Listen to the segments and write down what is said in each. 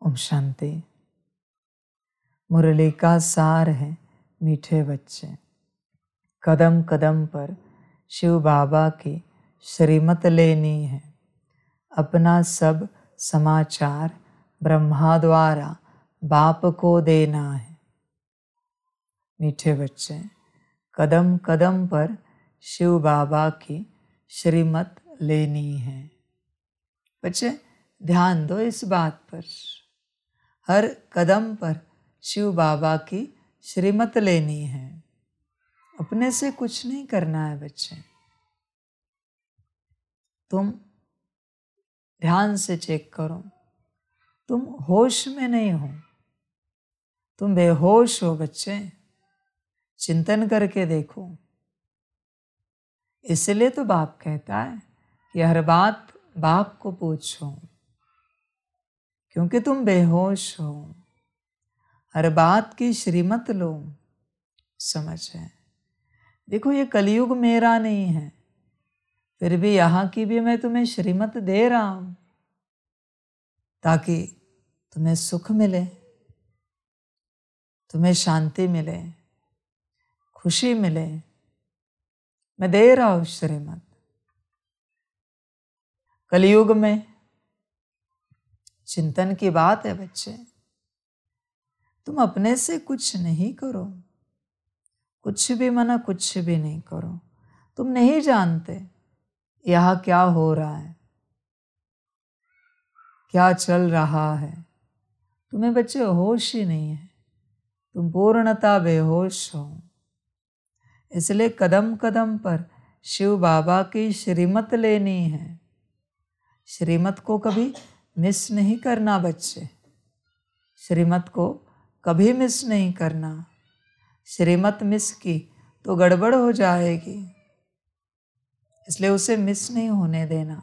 ओम शांति। मुरली का सार है मीठे बच्चे। कदम कदम पर शिव बाबा की श्रीमत लेनी है। अपना सब समाचार ब्रह्मा द्वारा बाप को देना है। मीठे बच्चे, कदम कदम पर शिव बाबा की श्रीमत लेनी है। बच्चे ध्यान दो इस बात पर। हर कदम पर शिव बाबा की श्रीमत लेनी है। अपने से कुछ नहीं करना है बच्चे। तुम ध्यान से चेक करो, तुम होश में नहीं हो, तुम बेहोश हो बच्चे। चिंतन करके देखो। इसलिए तो बाप कहता है कि हर बात बाप को पूछो, क्योंकि तुम बेहोश हो। हर बात की श्रीमत लो। समझ है? देखो ये कलयुग मेरा नहीं है, फिर भी यहाँ की भी मैं तुम्हें श्रीमत दे रहा हूं, ताकि तुम्हें सुख मिले, तुम्हें शांति मिले, खुशी मिले। मैं दे रहा हूं श्रीमत। कलयुग में चिंतन की बात है बच्चे। तुम अपने से कुछ नहीं करो, कुछ भी मना कुछ भी नहीं करो। तुम नहीं जानते यहाँ क्या हो रहा है, क्या चल रहा है। तुम्हें बच्चे होश ही नहीं है, तुम पूर्णतः बेहोश हो। इसलिए कदम कदम पर शिव बाबा की श्रीमत लेनी है। श्रीमत को कभी मिस नहीं करना बच्चे। श्रीमत को कभी मिस नहीं करना। श्रीमत मिस की तो गड़बड़ हो जाएगी, इसलिए उसे मिस नहीं होने देना।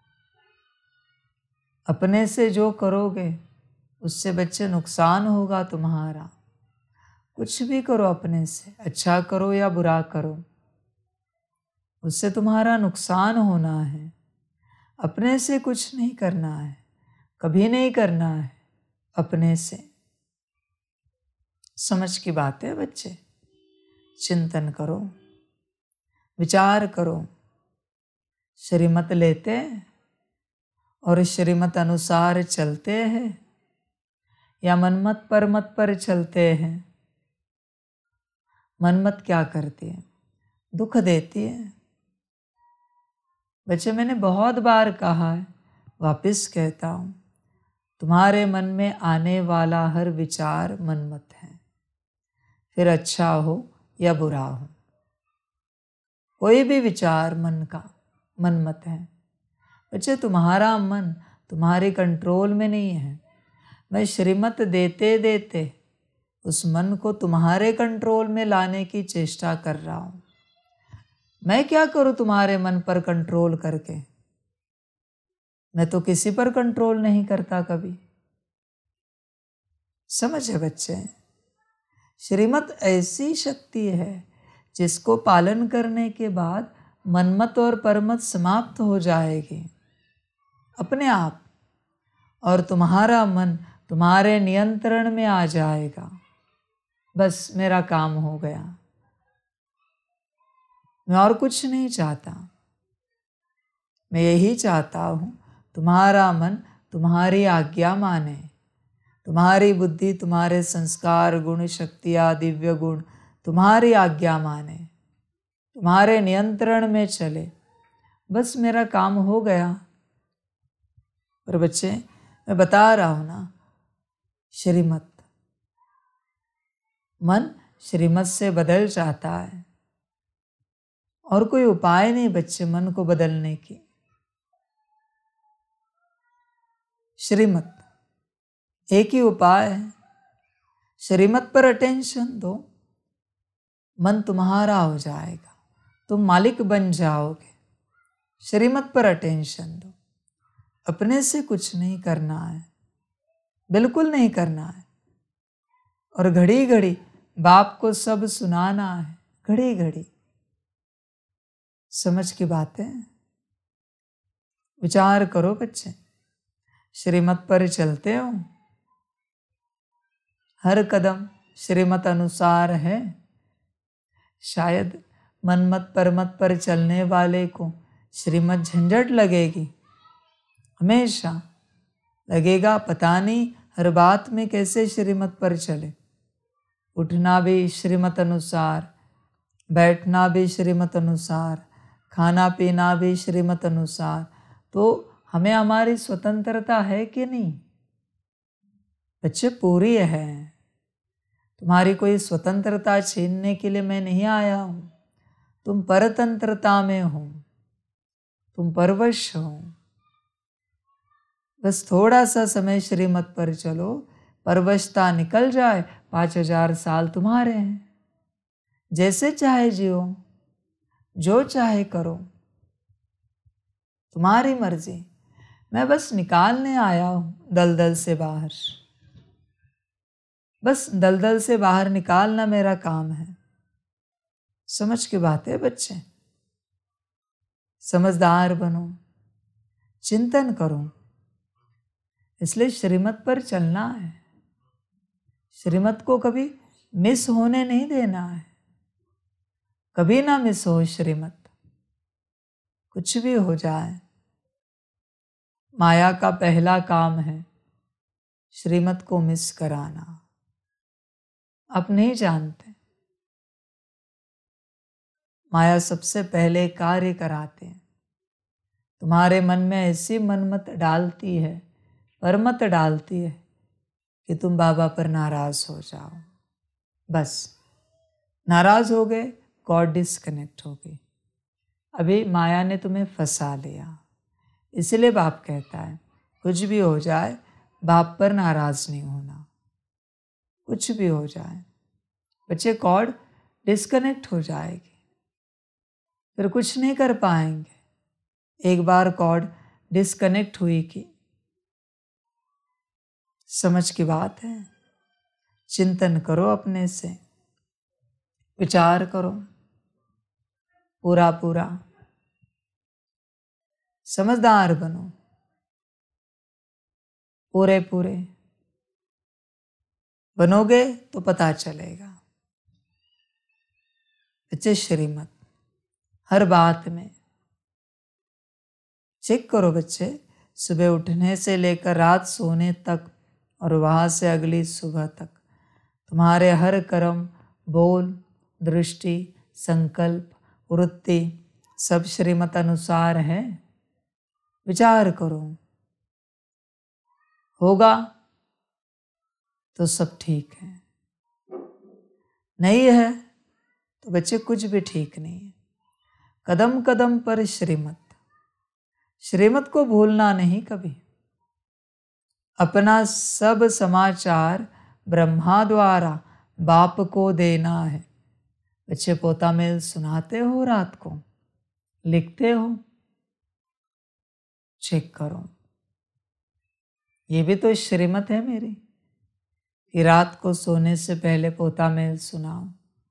अपने से जो करोगे उससे बच्चे नुकसान होगा तुम्हारा। कुछ भी करो अपने से, अच्छा करो या बुरा करो, उससे तुम्हारा नुकसान होना है। अपने से कुछ नहीं करना है, कभी नहीं करना है अपने से। समझ की बात है बच्चे। चिंतन करो, विचार करो। श्रीमत लेते हैं और श्रीमत अनुसार चलते हैं या मनमत परमत पर चलते हैं। मनमत क्या करती है? दुख देती है। बच्चे मैंने बहुत बार कहा है, वापस कहता हूं, तुम्हारे मन में आने वाला हर विचार मनमत है, फिर अच्छा हो या बुरा हो। कोई भी विचार मन का मनमत है। बच्चे तुम्हारा मन तुम्हारे कंट्रोल में नहीं है। मैं श्रीमत देते देते उस मन को तुम्हारे कंट्रोल में लाने की चेष्टा कर रहा हूं। मैं क्या करूं तुम्हारे मन पर कंट्रोल करके? मैं तो किसी पर कंट्रोल नहीं करता कभी। समझे बच्चे? श्रीमत ऐसी शक्ति है जिसको पालन करने के बाद मनमत और परमत समाप्त हो जाएगी अपने आप, और तुम्हारा मन तुम्हारे नियंत्रण में आ जाएगा। बस मेरा काम हो गया। मैं और कुछ नहीं चाहता। मैं यही चाहता हूं तुम्हारा मन तुम्हारी आज्ञा माने, तुम्हारी बुद्धि, तुम्हारे संस्कार, गुण, शक्तियाँ, दिव्य गुण तुम्हारी आज्ञा माने, तुम्हारे नियंत्रण में चले। बस मेरा काम हो गया। पर बच्चे मैं बता रहा हूं ना, श्रीमत, मन श्रीमत से बदल जाता है और कोई उपाय नहीं बच्चे मन को बदलने की। श्रीमत एक ही उपाय है। श्रीमत पर अटेंशन दो, मन तुम्हारा हो जाएगा, तुम मालिक बन जाओगे। श्रीमत पर अटेंशन दो। अपने से कुछ नहीं करना है, बिल्कुल नहीं करना है। और घड़ी घड़ी बाप को सब सुनाना है, घड़ी घड़ी। समझ की बातें। विचार करो बच्चे। श्रीमत पर चलते हो हर कदम श्रीमत अनुसार है। शायद मनमत परमत पर चलने वाले को श्रीमत झंझट लगेगी, हमेशा लगेगा पता नहीं हर बात में कैसे श्रीमत पर चले। उठना भी श्रीमत अनुसार, बैठना भी श्रीमत अनुसार, खाना पीना भी श्रीमत अनुसार। तो हमें हमारी स्वतंत्रता है कि नहीं? बच्चे पूरी है। तुम्हारी कोई स्वतंत्रता छीनने के लिए मैं नहीं आया हूँ। तुम परतंत्रता में हो, तुम परवश हो। बस थोड़ा सा समय श्रीमत पर चलो, परवशता निकल जाए, 5000 साल तुम्हारे हैं। जैसे चाहे जियो, जो चाहे करो, तुम्हारी मर्जी। मैं बस निकालने आया हूँ दलदल से बाहर। बस दलदल से बाहर निकालना मेरा काम है। समझ की बात है बच्चे, समझदार बनो, चिंतन करो। इसलिए श्रीमत पर चलना है। श्रीमत को कभी मिस होने नहीं देना है। कभी ना मिस हो श्रीमत, कुछ भी हो जाए। माया का पहला काम है श्रीमत को मिस कराना। आप नहीं जानते, माया सबसे पहले कार्य कराते हैं। तुम्हारे मन में ऐसी मनमत डालती है, परमत डालती है कि तुम बाबा पर नाराज हो जाओ। बस नाराज हो गए, कॉर्ड डिस्कनेक्ट हो गई। अभी माया ने तुम्हें फंसा लिया। इसलिए बाप कहता है कुछ भी हो जाए बाप पर नाराज नहीं होना। कुछ भी हो जाए बच्चे, कॉर्ड डिस्कनेक्ट हो जाएगी, फिर कुछ नहीं कर पाएंगे। एक बार कॉर्ड डिस्कनेक्ट हुई कि समझ की बात है। चिंतन करो, अपने से विचार करो, पूरा पूरा समझदार बनो, पूरे पूरे बनोगे तो पता चलेगा। बच्चे श्रीमत हर बात में चेक करो। बच्चे सुबह उठने से लेकर रात सोने तक और वहाँ से अगली सुबह तक तुम्हारे हर कर्म, बोल, दृष्टि, संकल्प, वृत्ति सब श्रीमत अनुसार है। विचार करो, होगा तो सब ठीक है, नहीं है तो बच्चे कुछ भी ठीक नहीं है। कदम कदम पर श्रीमत, श्रीमत को भूलना नहीं कभी। अपना सब समाचार ब्रह्मा द्वारा बाप को देना है। बच्चे पोता मेल सुनाते हो, रात को लिखते हो, चेक करो। ये भी तो श्रीमत है मेरी कि रात को सोने से पहले पोता मेल सुनाओ।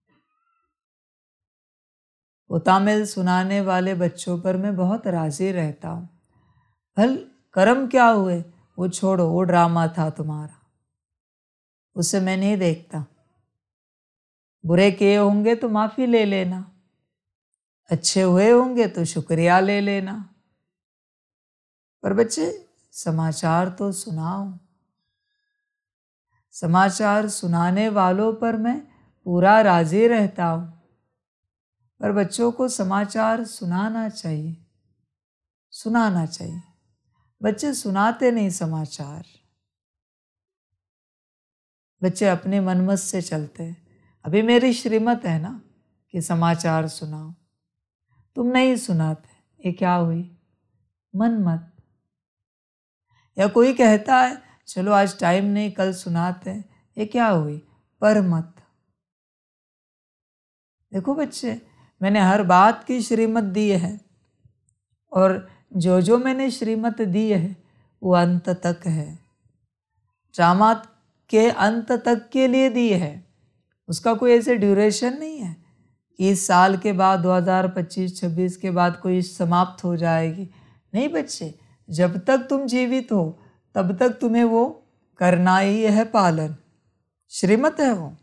पोता मेल सुनाने वाले बच्चों पर मैं बहुत राजी रहता हूँ। भल कर्म क्या हुए वो छोड़ो, वो ड्रामा था तुम्हारा, उसे मैं नहीं देखता। बुरे किए होंगे तो माफ़ी ले लेना, अच्छे हुए होंगे तो शुक्रिया ले लेना। पर बच्चे समाचार तो सुनाओ। समाचार सुनाने वालों पर मैं पूरा राजी रहता हूँ, पर बच्चों को समाचार सुनाना चाहिए, सुनाना चाहिए। बच्चे सुनाते नहीं समाचार, बच्चे अपने मनमत से चलते हैं। अभी मेरी श्रीमत है ना कि समाचार सुनाओ, तुम नहीं सुनाते, ये क्या हुई? मनमत। या कोई कहता है चलो आज टाइम नहीं कल सुनाते हैं, ये क्या हुई? परमत। देखो बच्चे, मैंने हर बात की श्रीमत दी है और जो जो मैंने श्रीमत दी है वो अंत तक है। ड्रामा के अंत तक के लिए दी है, उसका कोई ऐसे ड्यूरेशन नहीं है कि इस साल के बाद 2025-26 के बाद कोई समाप्त हो जाएगी। नहीं बच्चे, जब तक तुम जीवित हो तब तक तुम्हें वो करना ही है पालन। श्रीमत है वो।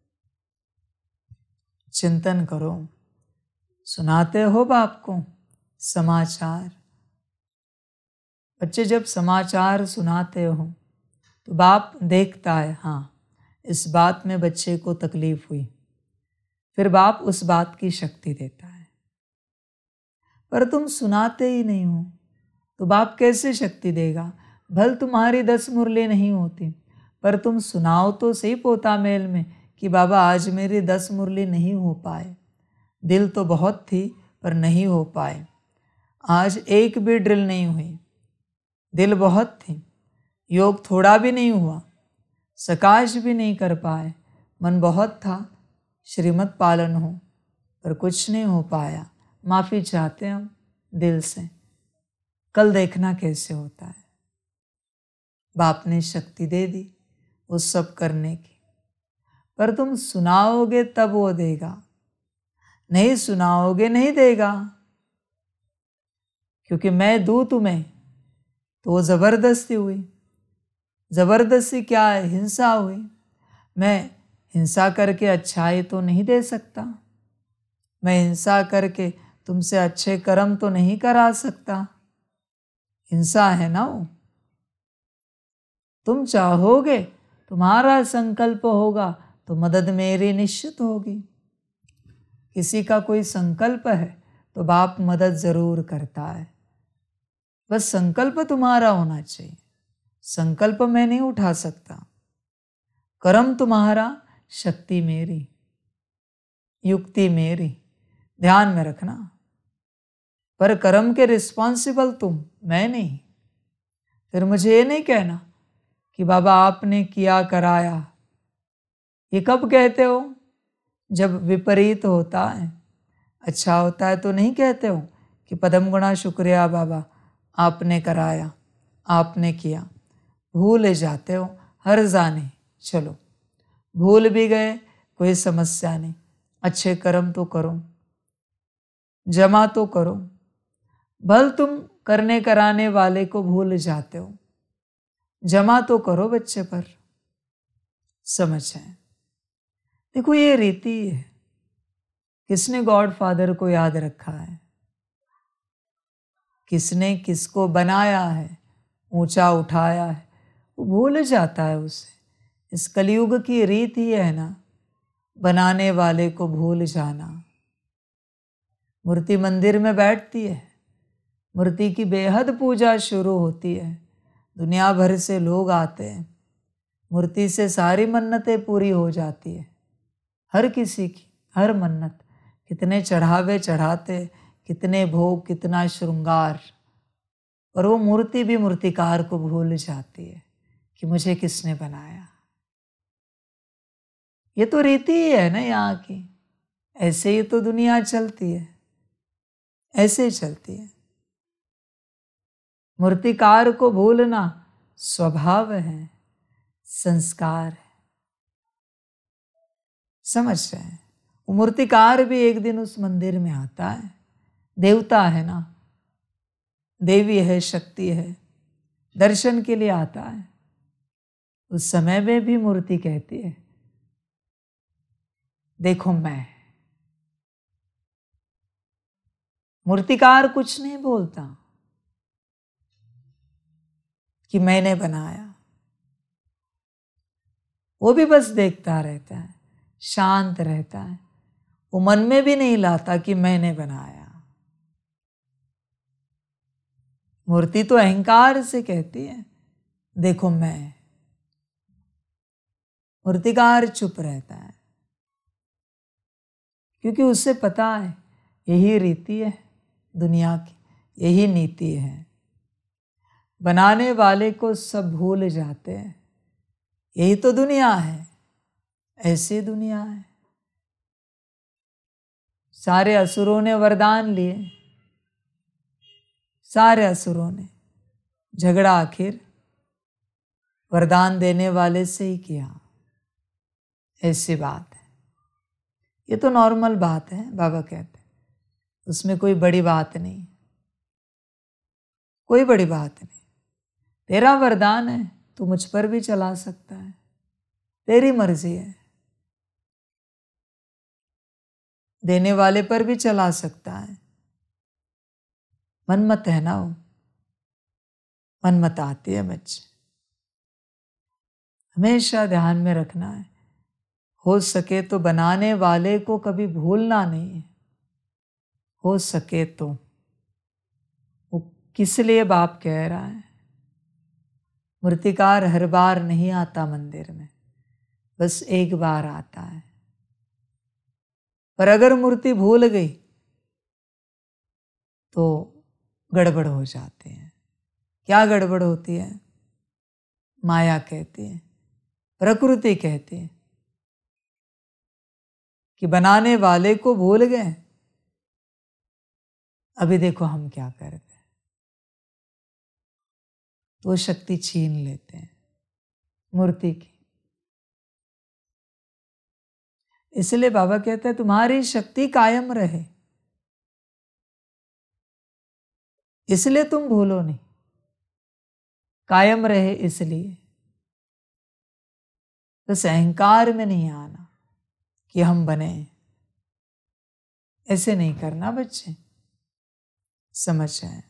चिंतन करो। सुनाते हो बाप को समाचार। बच्चे जब समाचार सुनाते हो तो बाप देखता है, हाँ इस बात में बच्चे को तकलीफ हुई, फिर बाप उस बात की शक्ति देता है। पर तुम सुनाते ही नहीं हो तो बाप कैसे शक्ति देगा? भल तुम्हारी 10 मुरली नहीं होती, पर तुम सुनाओ तो सही पोता मेल में कि बाबा आज मेरी 10 मुरली नहीं हो पाए। दिल तो बहुत थी पर नहीं हो पाए। आज एक भी ड्रिल नहीं हुई। दिल बहुत थी, योग थोड़ा भी नहीं हुआ, सकाश भी नहीं कर पाए। मन बहुत था, श्रीमत पालन हो, पर कुछ नहीं हो पाया। माफ़ी चाहते हैं हम दिल से। कल देखना कैसे होता है। बाप ने शक्ति दे दी उस सब करने की, पर तुम सुनाओगे तब वो देगा, नहीं सुनाओगे नहीं देगा। क्योंकि मैं दूँ तुम्हें तो वो ज़बरदस्ती हुई। ज़बरदस्ती क्या है? हिंसा हुई। मैं हिंसा करके अच्छाई तो नहीं दे सकता। मैं हिंसा करके तुमसे अच्छे कर्म तो नहीं करा सकता। हिंसा है ना वो। तुम चाहोगे, तुम्हारा संकल्प होगा तो मदद मेरी निश्चित होगी। किसी का कोई संकल्प है तो बाप मदद जरूर करता है। बस संकल्प तुम्हारा होना चाहिए। संकल्प मैं नहीं उठा सकता। कर्म तुम्हारा, शक्ति मेरी, युक्ति मेरी। ध्यान में रखना। पर कर्म के रिस्पॉन्सिबल तुम, मैं नहीं। फिर मुझे ये नहीं कहना कि बाबा आपने किया कराया। ये कब कहते हो? जब विपरीत होता है। अच्छा होता है तो नहीं कहते हो कि पदम गुणा शुक्रिया बाबा, आपने कराया, आपने किया। भूल जाते हो हर जाने। चलो भूल भी गए, कोई समस्या नहीं। अच्छे कर्म तो करो, जमा तो करो। भल तुम करने कराने वाले को भूल जाते हो, जमा तो करो बच्चे पर। समझ है? देखो ये रीति है। किसने गॉड फादर को याद रखा है? किसने किसको बनाया है, ऊंचा उठाया है, वो भूल जाता है उसे। इस कलयुग की रीत ही है ना, बनाने वाले को भूल जाना। मूर्ति मंदिर में बैठती है, मूर्ति की बेहद पूजा शुरू होती है। दुनिया भर से लोग आते हैं, मूर्ति से सारी मन्नतें पूरी हो जाती है। हर किसी की हर मन्नत। कितने चढ़ावे चढ़ाते, कितने भोग, कितना श्रृंगार, पर वो मूर्ति भी मूर्तिकार को भूल जाती है कि मुझे किसने बनाया। ये तो रीति ही है ना यहाँ की। ऐसे ही तो दुनिया चलती है, ऐसे ही चलती है। मूर्तिकार को भूलना स्वभाव है, संस्कार है। समझ रहे हैं? वो मूर्तिकार भी एक दिन उस मंदिर में आता है। देवता है ना, देवी है, शक्ति है, दर्शन के लिए आता है। उस समय में भी मूर्ति कहती है देखो मैं। मूर्तिकार कुछ नहीं बोलता कि मैंने बनाया। वो भी बस देखता रहता है, शांत रहता है। वो मन में भी नहीं लाता कि मैंने बनाया। मूर्ति तो अहंकार से कहती है देखो मैं। मूर्तिकार चुप रहता है, क्योंकि उससे पता है यही रीति है दुनिया की, यही नीति है। बनाने वाले को सब भूल जाते हैं। यही तो दुनिया है, ऐसी दुनिया है। सारे असुरों ने वरदान लिए, सारे असुरों ने झगड़ा आखिर वरदान देने वाले से ही किया। ऐसी बात है। ये तो नॉर्मल बात है, बाबा कहते हैं। उसमें कोई बड़ी बात नहीं, कोई बड़ी बात नहीं। तेरा वरदान है, तू मुझ पर भी चला सकता है। तेरी मर्जी है। देने वाले पर भी चला सकता है। मनमत है ना वो, मनमत आती है बच्चे। हमेशा ध्यान में रखना है, हो सके तो बनाने वाले को कभी भूलना नहीं है। हो सके तो वो किस लिए बाप कह रहा है। मूर्तिकार हर बार नहीं आता मंदिर में, बस एक बार आता है। पर अगर मूर्ति भूल गई तो गड़बड़ हो जाते हैं। क्या गड़बड़ होती है? माया कहती है, प्रकृति कहती है कि बनाने वाले को भूल गए। अभी देखो हम क्या करते हैं, तो शक्ति छीन लेते हैं मूर्ति की। इसलिए बाबा कहते हैं तुम्हारी शक्ति कायम रहे, इसलिए तुम भूलो नहीं, कायम रहे इसलिए। बस अहंकार में नहीं आना कि हम बने, ऐसे नहीं करना बच्चे, समझ जाए।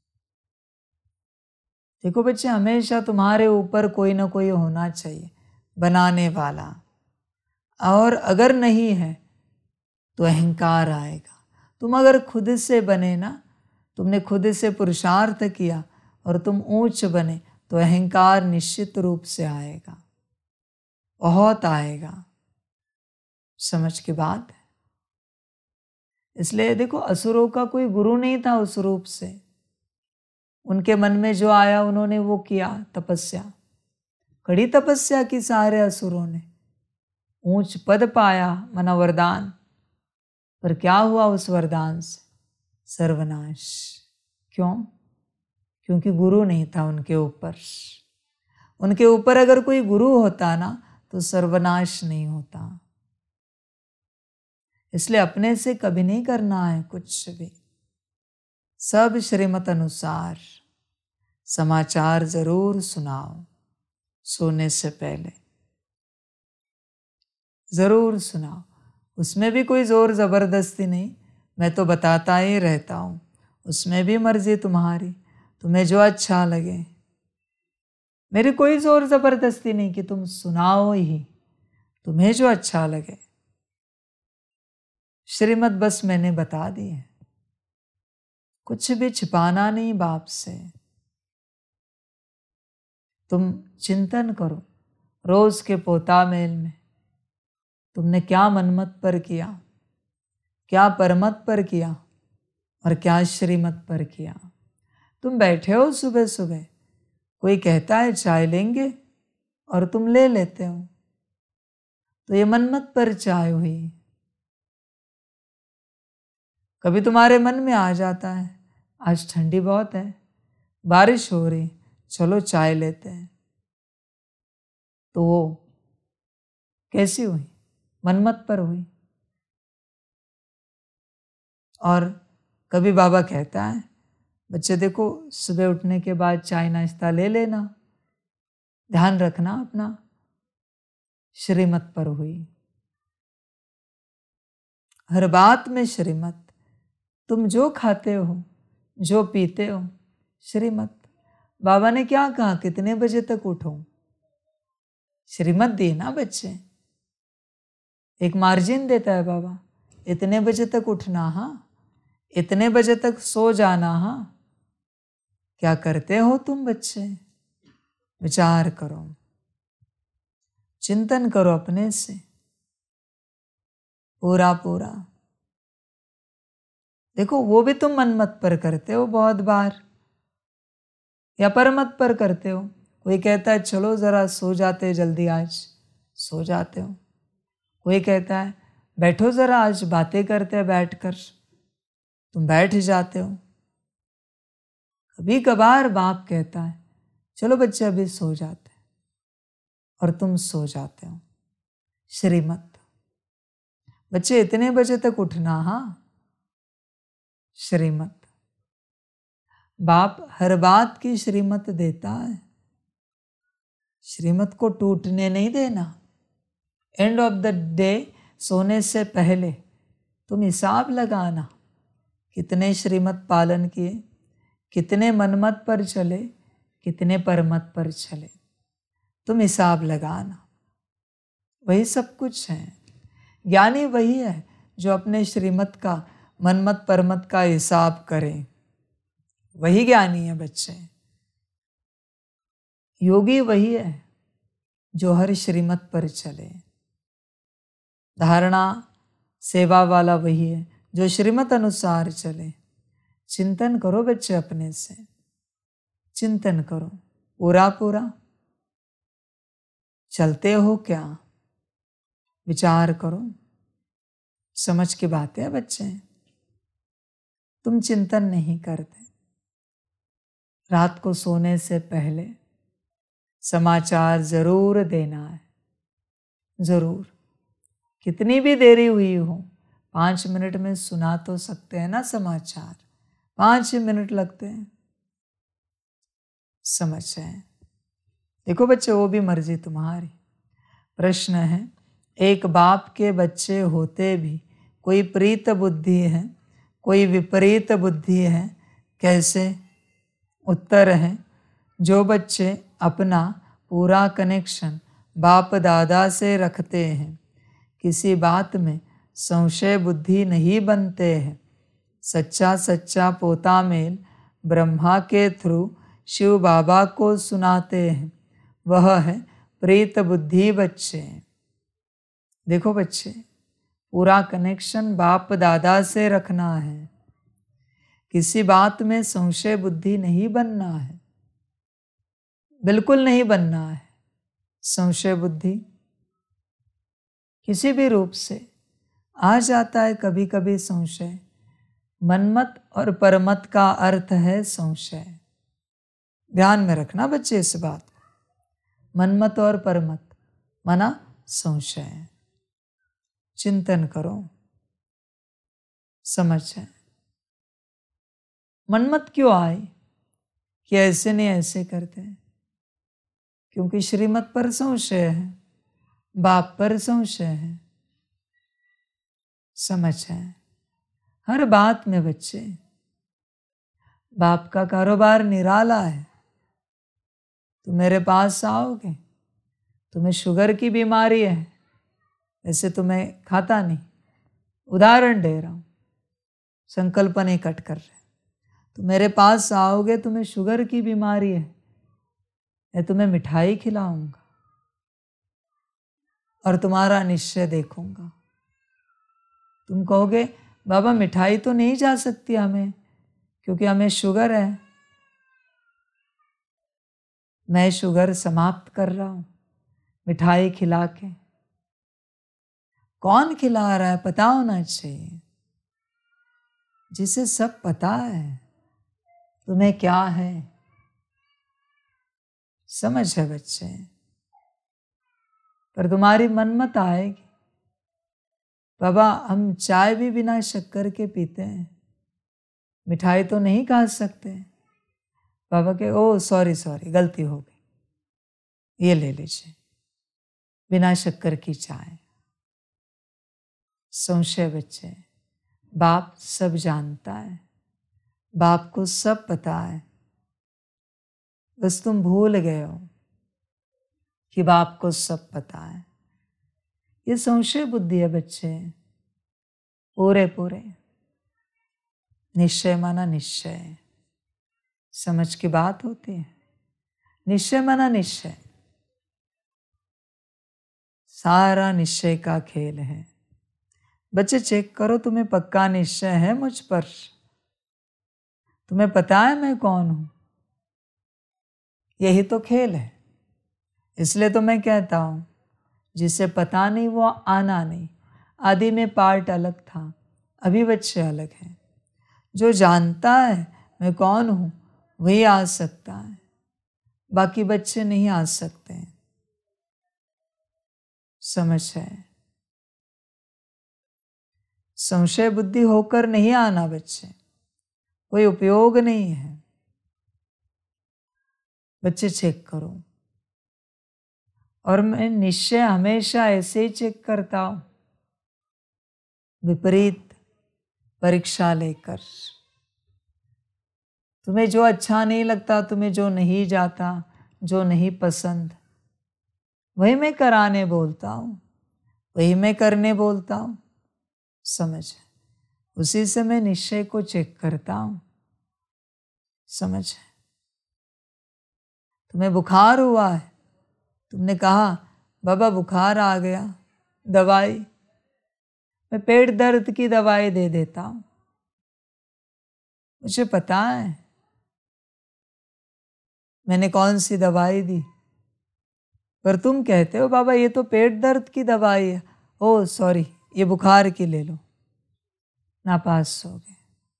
देखो बच्चे, हमेशा तुम्हारे ऊपर कोई ना कोई होना चाहिए बनाने वाला, और अगर नहीं है तो अहंकार आएगा। तुम अगर खुद से बने ना, तुमने खुद से पुरुषार्थ किया और तुम ऊंच बने, तो अहंकार निश्चित रूप से आएगा, बहुत आएगा। समझ की बात है। इसलिए देखो, असुरों का कोई गुरु नहीं था उस रूप से। उनके मन में जो आया उन्होंने वो किया, तपस्या, कड़ी तपस्या की सारे असुरों ने, ऊंच पद पाया, मना वरदान। पर क्या हुआ उस वरदान से? सर्वनाश। क्यों? क्योंकि गुरु नहीं था उनके ऊपर। उनके ऊपर अगर कोई गुरु होता ना, तो सर्वनाश नहीं होता। इसलिए अपने से कभी नहीं करना है कुछ भी, सब श्रीमत अनुसार। समाचार जरूर सुनाओ सोने से पहले, जरूर सुनाओ। उसमें भी कोई जोर जबरदस्ती नहीं, मैं तो बताता ही रहता हूँ। उसमें भी मर्जी तुम्हारी, तुम्हें जो अच्छा लगे। मेरी कोई जोर जबरदस्ती नहीं कि तुम सुनाओ ही, तुम्हें जो अच्छा लगे। श्रीमत बस मैंने बता दी है, कुछ भी छिपाना नहीं बाप से। तुम चिंतन करो रोज के पोता मेल में, तुमने क्या मनमत पर किया, क्या परमत पर किया, और क्या श्रीमत पर किया। तुम बैठे हो सुबह सुबह, कोई कहता है चाय लेंगे और तुम ले लेते हो, तो ये मनमत पर चाय हुई। कभी तुम्हारे मन में आ जाता है आज ठंडी बहुत है, बारिश हो रही, चलो चाय लेते हैं, तो वो कैसी हुई? मनमत पर हुई। और कभी बाबा कहता है बच्चे देखो, सुबह उठने के बाद चाय नाश्ता ले लेना, ध्यान रखना अपना, श्रीमत पर हुई। हर बात में श्रीमत। तुम जो खाते हो, जो पीते हो, श्रीमत। बाबा ने क्या कहा, कितने बजे तक उठो, श्रीमत दी ना बच्चे। एक मार्जिन देता है बाबा, इतने बजे तक उठना, हाँ, इतने बजे तक सो जाना, हाँ। क्या करते हो तुम बच्चे? विचार करो, चिंतन करो अपने से पूरा पूरा। देखो, वो भी तुम मनमत पर करते हो बहुत बार, या परमत पर करते हो। कोई कहता है चलो जरा सो जाते जल्दी आज, सो जाते हो। कोई कहता है बैठो जरा आज बातें करते हैं बैठकर, तुम बैठ जाते हो। कभी कभार बाप कहता है चलो बच्चे अभी सो जाते हैं, और तुम सो जाते हो। श्रीमत। बच्चे इतने बजे तक उठना, हाँ, श्रीमत। बाप हर बात की श्रीमत देता है, श्रीमत को टूटने नहीं देना। एंड ऑफ द डे सोने से पहले तुम हिसाब लगाना, कितने श्रीमत पालन किए, कितने मनमत पर चले, कितने परमत पर चले, तुम हिसाब लगाना। वही सब कुछ है। ज्ञानी वही है जो अपने श्रीमत का, मनमत परमत का हिसाब करे, वही ज्ञानी है बच्चे। योगी वही है जो हर श्रीमत पर चले। धारणा सेवा वाला वही है जो श्रीमत अनुसार चले। चिंतन करो बच्चे, अपने से चिंतन करो पूरा पूरा। चलते हो क्या, विचार करो। समझ की बात है बच्चे, तुम चिंतन नहीं करते। रात को सोने से पहले समाचार जरूर देना है, जरूर। कितनी भी देरी हुई हो, 5 मिनट में सुना तो सकते हैं ना समाचार, 5 मिनट लगते हैं। समझ है। देखो बच्चे, वो भी मर्जी तुम्हारी। प्रश्न है, एक बाप के बच्चे होते भी कोई प्रीत बुद्धि है, कोई विपरीत बुद्धि है, कैसे? उत्तर है, जो बच्चे अपना पूरा कनेक्शन बाप दादा से रखते हैं, किसी बात में संशय बुद्धि नहीं बनते हैं, सच्चा सच्चा पोता मेल ब्रह्मा के थ्रू शिव बाबा को सुनाते हैं, वह है प्रीत बुद्धि बच्चे। देखो बच्चे, पूरा कनेक्शन बाप दादा से रखना है, किसी बात में संशय बुद्धि नहीं बनना है, बिल्कुल नहीं बनना है। संशय बुद्धि किसी भी रूप से आ जाता है, कभी कभी संशय। मनमत और परमत का अर्थ है संशय। ध्यान में रखना बच्चे इस बात को। मनमत और परमत माना संशय। चिंतन करो, समझ है। मनमत क्यों आए कि ऐसे नहीं ऐसे करते हैं? क्योंकि श्रीमत पर संशय है, बाप पर संशय है। समझ है। हर बात में बच्चे, बाप का कारोबार निराला है। तुम मेरे पास आओगे, तुम्हें शुगर की बीमारी है, ऐसे तुम्हें खाता नहीं, उदाहरण दे रहा हूं, संकल्प नहीं कट कर रहे। तो मेरे पास आओगे, तुम्हें शुगर की बीमारी है, मैं तुम्हें मिठाई खिलाऊंगा और तुम्हारा निश्चय देखूंगा। तुम कहोगे बाबा मिठाई तो नहीं जा सकती हमें, क्योंकि हमें शुगर है। मैं शुगर समाप्त कर रहा हूं मिठाई खिला के। कौन खिला रहा है पता होना चाहिए, जिसे सब पता है तुम्हें क्या है। समझ है बच्चे। पर तुम्हारी मनमत आएगी, बाबा हम चाय भी बिना शक्कर के पीते हैं, मिठाई तो नहीं खा सकते। बाबा के ओ सॉरी गलती हो गई, ये ले लीजिए बिना शक्कर की चाय। संशय बच्चे, बाप सब जानता है, बाप को सब पता है, बस तुम भूल गए हो कि बाप को सब पता है। ये संशय बुद्धि है बच्चे। पूरे पूरे निश्चय माना निश्चय। समझ की बात होती है। निश्चय माना निश्चय, सारा निश्चय का खेल है। बच्चे चेक करो, तुम्हें पक्का निश्चय है मुझ पर? तुम्हें पता है मैं कौन हूं? यही तो खेल है। इसलिए तो मैं कहता हूं, जिसे पता नहीं वो आना नहीं। आदि में पार्ट अलग था, अभी बच्चे अलग हैं। जो जानता है मैं कौन हूं वही आ सकता है, बाकी बच्चे नहीं आ सकते हैं। समझ है। संशय बुद्धि होकर नहीं आना बच्चे, कोई उपयोग नहीं है। बच्चे चेक करो, और मैं निश्चय हमेशा ऐसे ही चेक करता हूँ, विपरीत परीक्षा लेकर। तुम्हें जो अच्छा नहीं लगता, तुम्हें जो नहीं जाता, जो नहीं पसंद, वही मैं कराने बोलता हूँ, वही मैं करने बोलता हूँ। समझ, उसी से मैं निश्चय को चेक करता हूँ। समझ, तुम्हें बुखार हुआ है, तुमने कहा बाबा बुखार आ गया, दवाई, मैं पेट दर्द की दवाई दे देता हूँ। मुझे पता है मैंने कौन सी दवाई दी, पर तुम कहते हो बाबा ये तो पेट दर्द की दवाई है, ओ सॉरी ये बुखार की ले लो। नापास हो गए,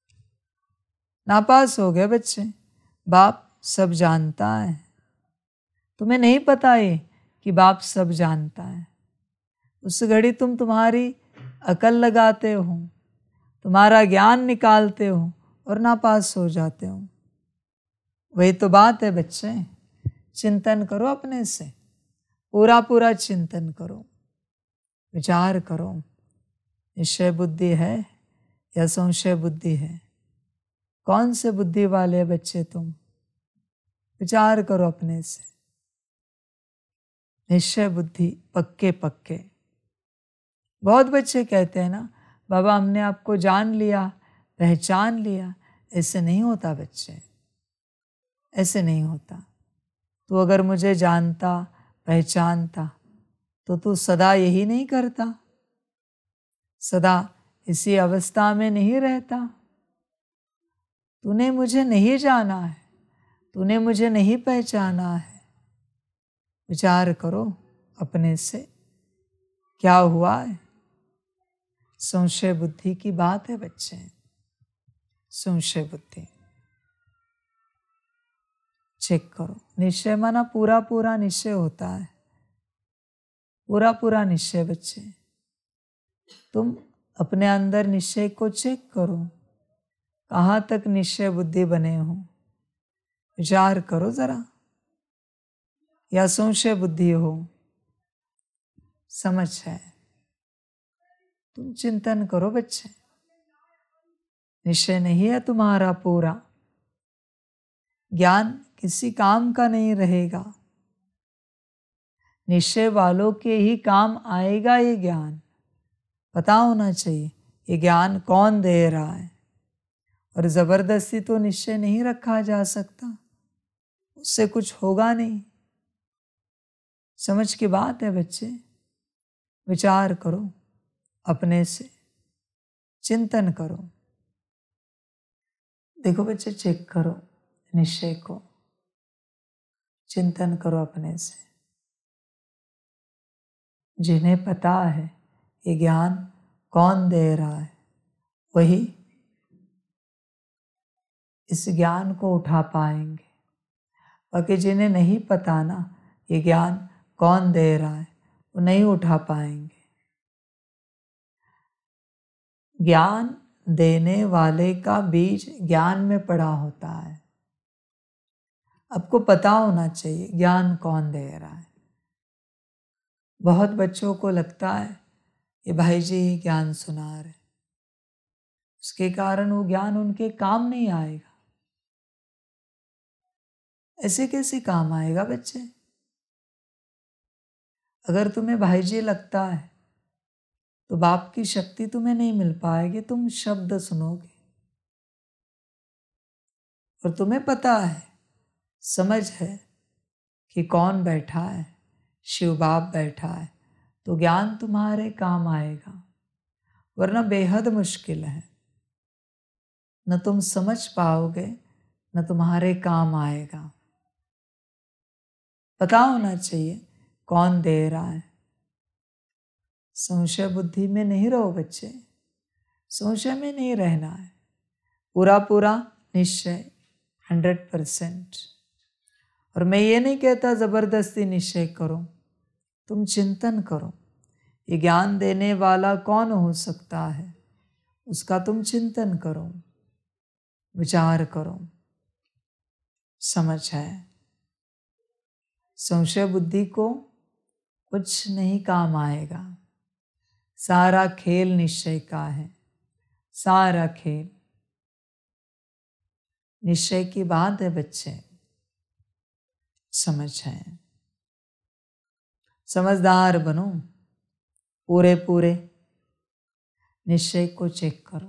नापास हो गए बच्चे। बाप सब जानता है, तुम्हें नहीं पता ये कि बाप सब जानता है। उस घड़ी तुम तुम्हारी अकल लगाते हो, तुम्हारा ज्ञान निकालते हो और नापास हो जाते हो। वही तो बात है बच्चे। चिंतन करो अपने से, पूरा पूरा चिंतन करो, विचार करो, निश्चय बुद्धि है या संशय बुद्धि है? कौन से बुद्धि वाले बच्चे तुम? विचार करो अपने से। निश्चय बुद्धि पक्के पक्के। बहुत बच्चे कहते हैं ना बाबा हमने आपको जान लिया, पहचान लिया। ऐसे नहीं होता बच्चे, ऐसे नहीं होता। तू अगर मुझे जानता, पहचानता तो तू सदा यही नहीं करता, सदा इसी अवस्था में नहीं रहता। तूने मुझे नहीं जाना है, तूने मुझे नहीं पहचाना है। विचार करो अपने से, क्या हुआ है? संशय बुद्धि की बात है बच्चे, संशय बुद्धि। चेक करो। निश्चय माना पूरा पूरा निश्चय होता है, पूरा पूरा निश्चय बच्चे। तुम अपने अंदर निश्चय को चेक करो, कहाँ तक निश्चय बुद्धि बने हो। विचार करो जरा, या संशय बुद्धि हो। समझ है, तुम चिंतन करो बच्चे। निश्चय नहीं है तुम्हारा पूरा, ज्ञान किसी काम का नहीं रहेगा। निश्चय वालों के ही काम आएगा ये ज्ञान। पता होना चाहिए ये ज्ञान कौन दे रहा है, और जबरदस्ती तो निश्चय नहीं रखा जा सकता, उससे कुछ होगा नहीं। समझ की बात है बच्चे। विचार करो अपने से, चिंतन करो। देखो बच्चे, चेक करो निश्चय को, चिंतन करो अपने से। जिन्हें पता है ये ज्ञान कौन दे रहा है, वही इस ज्ञान को उठा पाएंगे। बाकी जिन्हें नहीं पता ना ये ज्ञान कौन दे रहा है, वो नहीं उठा पाएंगे। ज्ञान देने वाले का बीज ज्ञान में पड़ा होता है। आपको पता होना चाहिए ज्ञान कौन दे रहा है। बहुत बच्चों को लगता है ये भाई जी ही ज्ञान सुना रहे, उसके कारण वो ज्ञान उनके काम नहीं आएगा। ऐसे कैसे काम आएगा बच्चे? अगर तुम्हें भाई जी लगता है तो बाप की शक्ति तुम्हें नहीं मिल पाएगी। तुम शब्द सुनोगे और तुम्हें पता है, समझ है कि कौन बैठा है, शिव बाप बैठा है, तो ज्ञान तुम्हारे काम आएगा। वरना बेहद मुश्किल है, न तुम समझ पाओगे न तुम्हारे काम आएगा। पता होना चाहिए कौन दे रहा है। संशय बुद्धि में नहीं रहो बच्चे, संशय में नहीं रहना है। पूरा पूरा निश्चय 100%। और मैं ये नहीं कहता ज़बरदस्ती निश्चय करो, तुम चिंतन करो ये ज्ञान देने वाला कौन हो सकता है, उसका तुम चिंतन करो, विचार करो। समझ है? संशय बुद्धि को कुछ नहीं काम आएगा। सारा खेल निश्चय का है, सारा खेल निश्चय की बात है बच्चे। समझ है, समझदार बनो, पूरे पूरे निश्चय को चेक करो।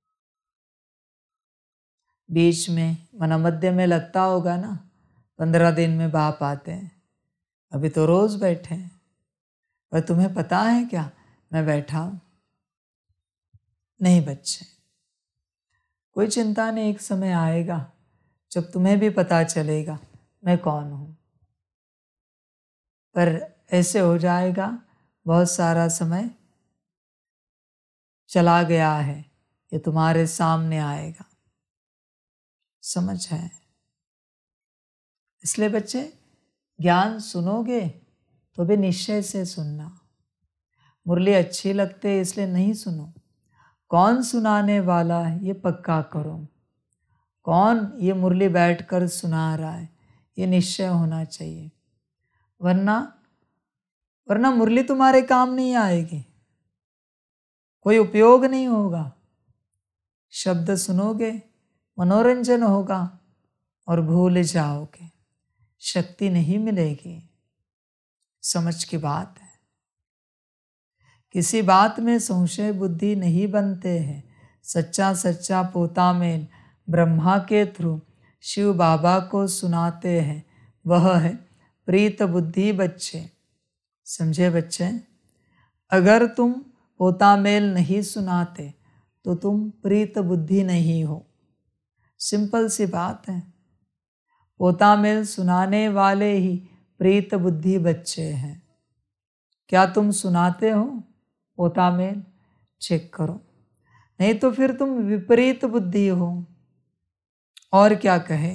बीच में मना मध्य में लगता होगा ना, 15 दिन में बाप आते हैं, अभी तो रोज बैठे हैं, पर तुम्हें पता है क्या मैं बैठा हूं? नहीं बच्चे, कोई चिंता नहीं, एक समय आएगा जब तुम्हें भी पता चलेगा मैं कौन हूं। पर ऐसे हो जाएगा, बहुत सारा समय चला गया है, ये तुम्हारे सामने आएगा। समझ है, इसलिए बच्चे ज्ञान सुनोगे तो भी निश्चय से सुनना। मुरली अच्छी लगते इसलिए नहीं सुनो, कौन सुनाने वाला है ये पक्का करो, कौन ये मुरली बैठकर सुना रहा है ये निश्चय होना चाहिए। वरना मुरली तुम्हारे काम नहीं आएगी, कोई उपयोग नहीं होगा। शब्द सुनोगे, मनोरंजन होगा और भूल जाओगे, शक्ति नहीं मिलेगी। समझ की बात है, किसी बात में संशय बुद्धि नहीं बनते हैं। सच्चा सच्चा पोता मेल ब्रह्मा के थ्रू शिव बाबा को सुनाते हैं, वह है प्रीत बुद्धि बच्चे। समझे बच्चे, अगर तुम पोता मेल नहीं सुनाते तो तुम प्रीत बुद्धि नहीं हो। सिंपल सी बात है, पोता मेल सुनाने वाले ही प्रीत बुद्धि बच्चे हैं। क्या तुम सुनाते हो पोता मेल? चेक करो, नहीं तो फिर तुम विपरीत बुद्धि हो। और क्या कहे,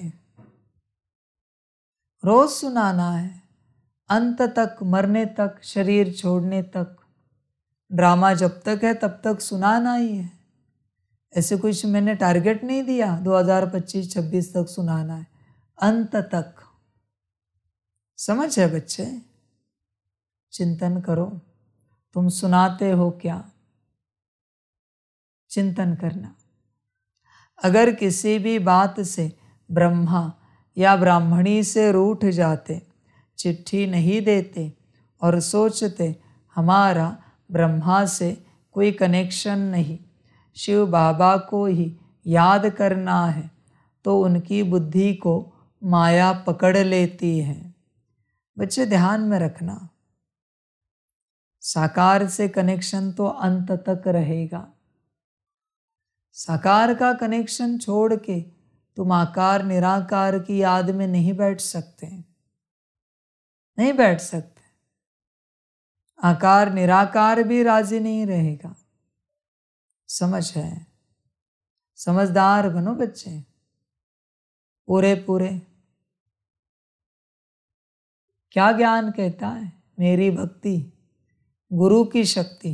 रोज सुनाना है, अंत तक, मरने तक, शरीर छोड़ने तक। ड्रामा जब तक है तब तक सुनाना ही है। ऐसे कुछ मैंने टारगेट नहीं दिया 2025-26 तक सुनाना है, अंत तक। समझ है बच्चे, चिंतन करो, तुम सुनाते हो क्या, चिंतन करना। अगर किसी भी बात से ब्रह्मा या ब्राह्मणी से रूठ जाते, चिट्ठी नहीं देते और सोचते हमारा ब्रह्मा से कोई कनेक्शन नहीं, शिव बाबा को ही याद करना है, तो उनकी बुद्धि को माया पकड़ लेती है। बच्चे ध्यान में रखना, साकार से कनेक्शन तो अंत तक रहेगा। साकार का कनेक्शन छोड़ के तुम आकार निराकार की याद में नहीं बैठ सकते, नहीं बैठ सकते। आकार निराकार भी राजी नहीं रहेगा। समझ है, समझदार बनो बच्चे, पूरे पूरे। क्या ज्ञान कहता है? मेरी भक्ति, गुरु की शक्ति,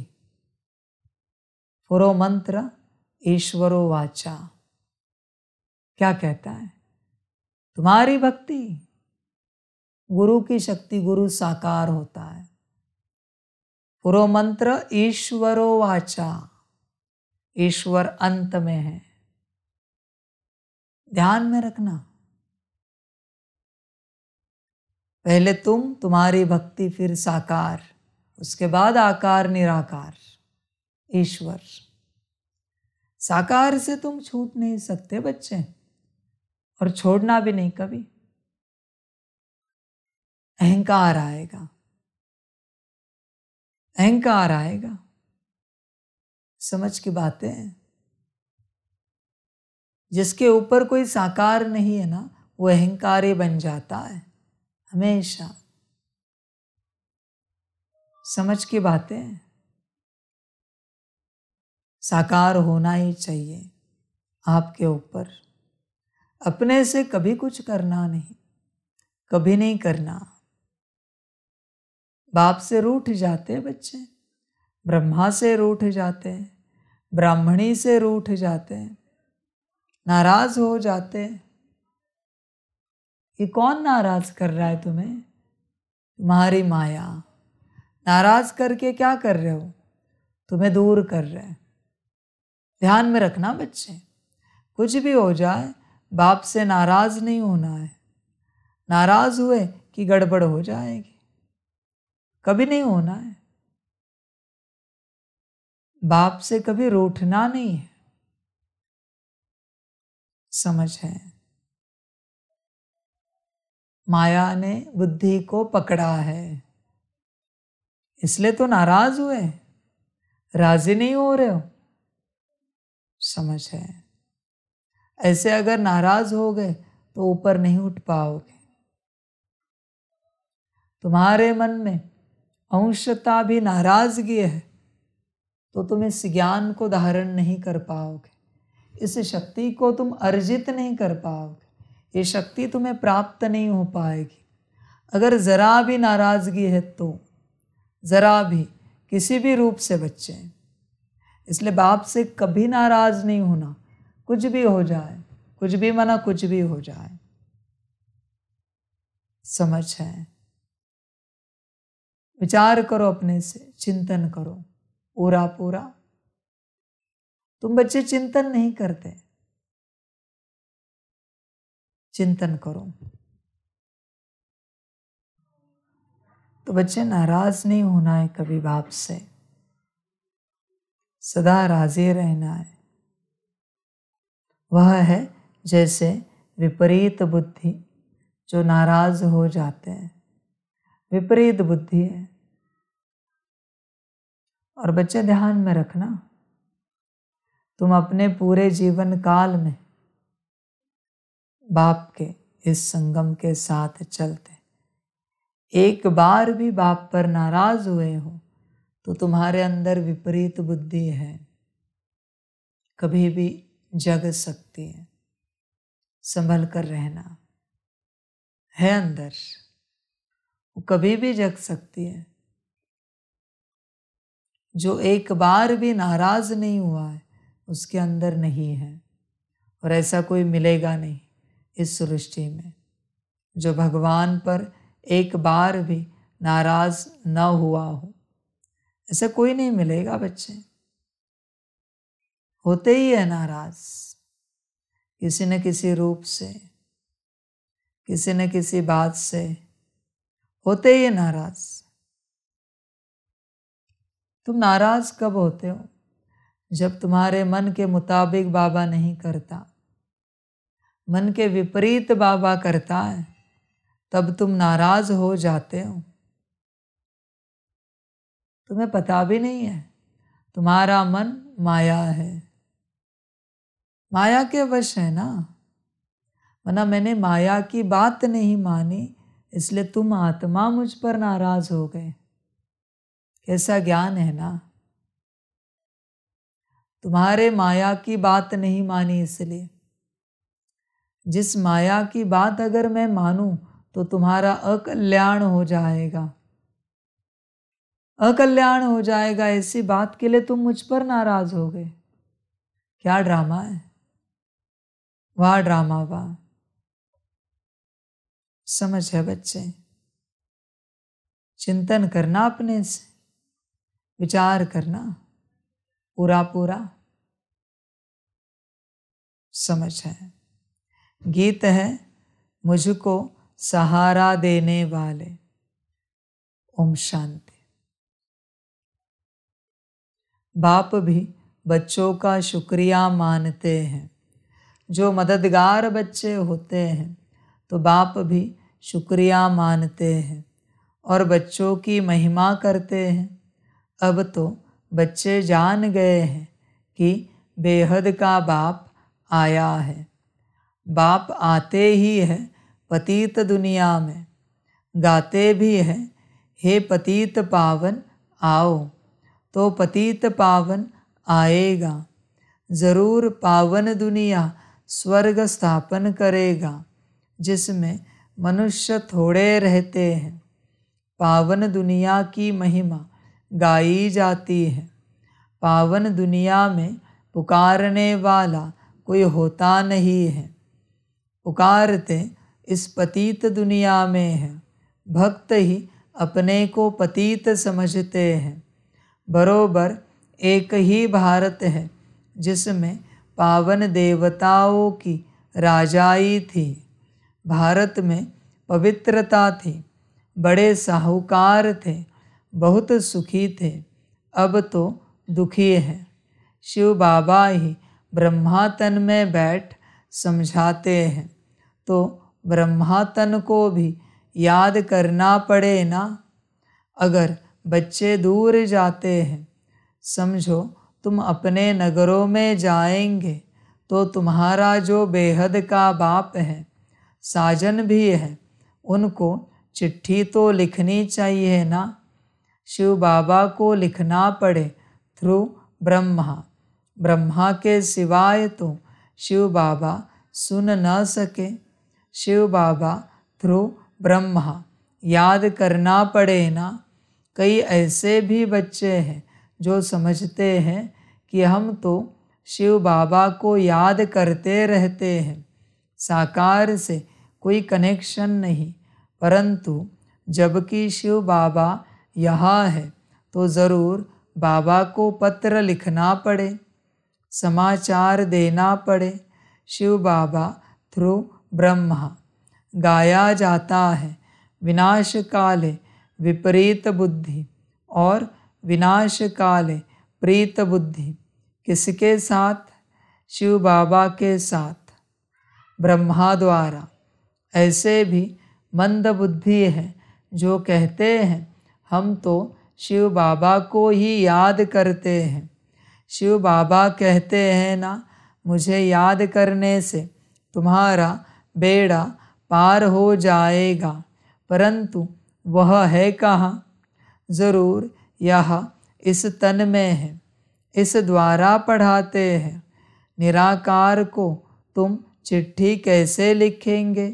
पुरो मंत्र ईश्वरो वाचा। क्या कहता है? तुम्हारी भक्ति, गुरु की शक्ति, गुरु साकार होता है। पुरो मंत्र ईश्वरो वाचा, ईश्वर अंत में है। ध्यान में रखना, पहले तुम्हारी भक्ति, फिर साकार, उसके बाद आकार निराकार, ईश्वर। साकार से तुम छूट नहीं सकते बच्चे, और छोड़ना भी नहीं कभी। अहंकार आएगा, अहंकार आएगा। समझ की बातें हैं। जिसके ऊपर कोई साकार नहीं है ना, वो अहंकारी बन जाता है हमेशा। समझ की बातें हैं। साकार होना ही चाहिए आपके ऊपर। अपने से कभी कुछ करना नहीं, कभी नहीं करना। बाप से रूठ जाते बच्चे, ब्रह्मा से रूठ जाते हैं, ब्राह्मणी से रूठ जाते हैं, नाराज हो जाते हैं। ये कौन नाराज कर रहा है तुम्हें? तुम्हारी माया, नाराज करके क्या कर रहे हो? तुम्हें दूर कर रहे हैं। ध्यान में रखना बच्चे, कुछ भी हो जाए बाप से नाराज नहीं होना है। नाराज हुए कि गड़बड़ हो जाएगी, कभी नहीं होना है। बाप से कभी रूठना नहीं है। समझ है? माया ने बुद्धि को पकड़ा है, इसलिए तो नाराज हुए, राजी नहीं हो रहे हो। समझ है? ऐसे अगर नाराज हो गए तो ऊपर नहीं उठ पाओगे। तुम्हारे मन में अंशता भी नाराजगी है तो तुम इस ज्ञान को धारण नहीं कर पाओगे, इस शक्ति को तुम अर्जित नहीं कर पाओगे, ये शक्ति तुम्हें प्राप्त नहीं हो पाएगी। अगर जरा भी नाराजगी है तो जरा भी, किसी भी रूप से बच्चे, इसलिए बाप से कभी नाराज नहीं होना। कुछ भी हो जाए, कुछ भी माना कुछ भी हो जाए। समझ है? विचार करो, अपने से चिंतन करो पूरा पूरा। तुम बच्चे चिंतन नहीं करते, चिंतन करो तो बच्चे नाराज नहीं होना है कभी बाप से, सदा राजी रहना है। वह है जैसे विपरीत बुद्धि जो नाराज हो जाते हैं, विपरीत बुद्धि है। और बच्चे ध्यान में रखना, तुम अपने पूरे जीवन काल में बाप के इस संगम के साथ चलते, एक बार भी बाप पर नाराज हुए हो तो तुम्हारे अंदर विपरीत बुद्धि है, कभी भी जग सकती है। संभल कर रहना है, अंदर वो कभी भी जग सकती है। जो एक बार भी नाराज नहीं हुआ है उसके अंदर नहीं है, और ऐसा कोई मिलेगा नहीं इस सृष्टि में जो भगवान पर एक बार भी नाराज न हुआ हो। ऐसा कोई नहीं मिलेगा बच्चे। होते ही है नाराज, किसी न किसी रूप से, किसी न किसी बात से होते ही है नाराज। तुम नाराज कब होते हो? जब तुम्हारे मन के मुताबिक बाबा नहीं करता, मन के विपरीत बाबा करता है, तब तुम नाराज हो जाते हो। तुम्हें पता भी नहीं है तुम्हारा मन माया है, माया के वश है ना। वरना मैंने माया की बात नहीं मानी इसलिए तुम आत्मा मुझ पर नाराज हो गए। कैसा ज्ञान है ना। तुम्हारे माया की बात नहीं मानी, इसलिए जिस माया की बात अगर मैं मानूं तो तुम्हारा अकल्याण हो जाएगा, अकल्याण हो जाएगा। ऐसी बात के लिए तुम मुझ पर नाराज हो गए। क्या ड्रामा है, वाह ड्रामा वाह। समझ है बच्चे? चिंतन करना, अपने से विचार करना पूरा पूरा। समझ है? गीत है मुझको सहारा देने वाले। ओम शांति। बाप भी बच्चों का शुक्रिया मानते हैं। जो मददगार बच्चे होते हैं तो बाप भी शुक्रिया मानते हैं और बच्चों की महिमा करते हैं। अब तो बच्चे जान गए हैं कि बेहद का बाप आया है। बाप आते ही है पतित दुनिया में, गाते भी हैं हे पतित पावन आओ। तो पतित पावन आएगा, ज़रूर पावन दुनिया स्वर्ग स्थापन करेगा जिसमें मनुष्य थोड़े रहते हैं। पावन दुनिया की महिमा गाई जाती है। पावन दुनिया में पुकारने वाला कोई होता नहीं है। पुकारते इस पतित दुनिया में है, भक्त ही अपने को पतित समझते हैं। बरोबर एक ही भारत है जिसमें पावन देवताओं की राजाई थी। भारत में पवित्रता थी, बड़े साहूकार थे, बहुत सुखी थे। अब तो दुखी हैं। शिव बाबा ही ब्रह्मातन में बैठ समझाते हैं, तो ब्रह्मातन को भी याद करना पड़े ना। अगर बच्चे दूर जाते हैं, समझो तुम अपने नगरों में जाएंगे, तो तुम्हारा जो बेहद का बाप है, साजन भी है, उनको चिट्ठी तो लिखनी चाहिए ना। शिव बाबा को लिखना पड़े थ्रू ब्रह्मा। ब्रह्मा के सिवाय तो शिव बाबा सुन न सके। शिव बाबा थ्रू ब्रह्मा याद करना पड़े ना। कई ऐसे भी बच्चे हैं जो समझते हैं कि हम तो शिव बाबा को याद करते रहते हैं, साकार से कोई कनेक्शन नहीं। परंतु जबकि शिव बाबा यहाँ है, तो ज़रूर बाबा को पत्र लिखना पड़े, समाचार देना पड़े। शिव बाबा थ्रू ब्रह्मा गाया जाता है, विनाश काले विपरीत बुद्धि और विनाश काले प्रीत बुद्धि। किसके साथ? शिव बाबा के साथ, ब्रह्मा द्वारा। ऐसे भी मंद बुद्धि है जो कहते हैं हम तो शिव बाबा को ही याद करते हैं। शिव बाबा कहते हैं ना, मुझे याद करने से तुम्हारा बेड़ा पार हो जाएगा। परंतु वह है कहाँ? ज़रूर यह इस तन में है, इस द्वारा पढ़ाते हैं। निराकार को तुम चिट्ठी कैसे लिखेंगे?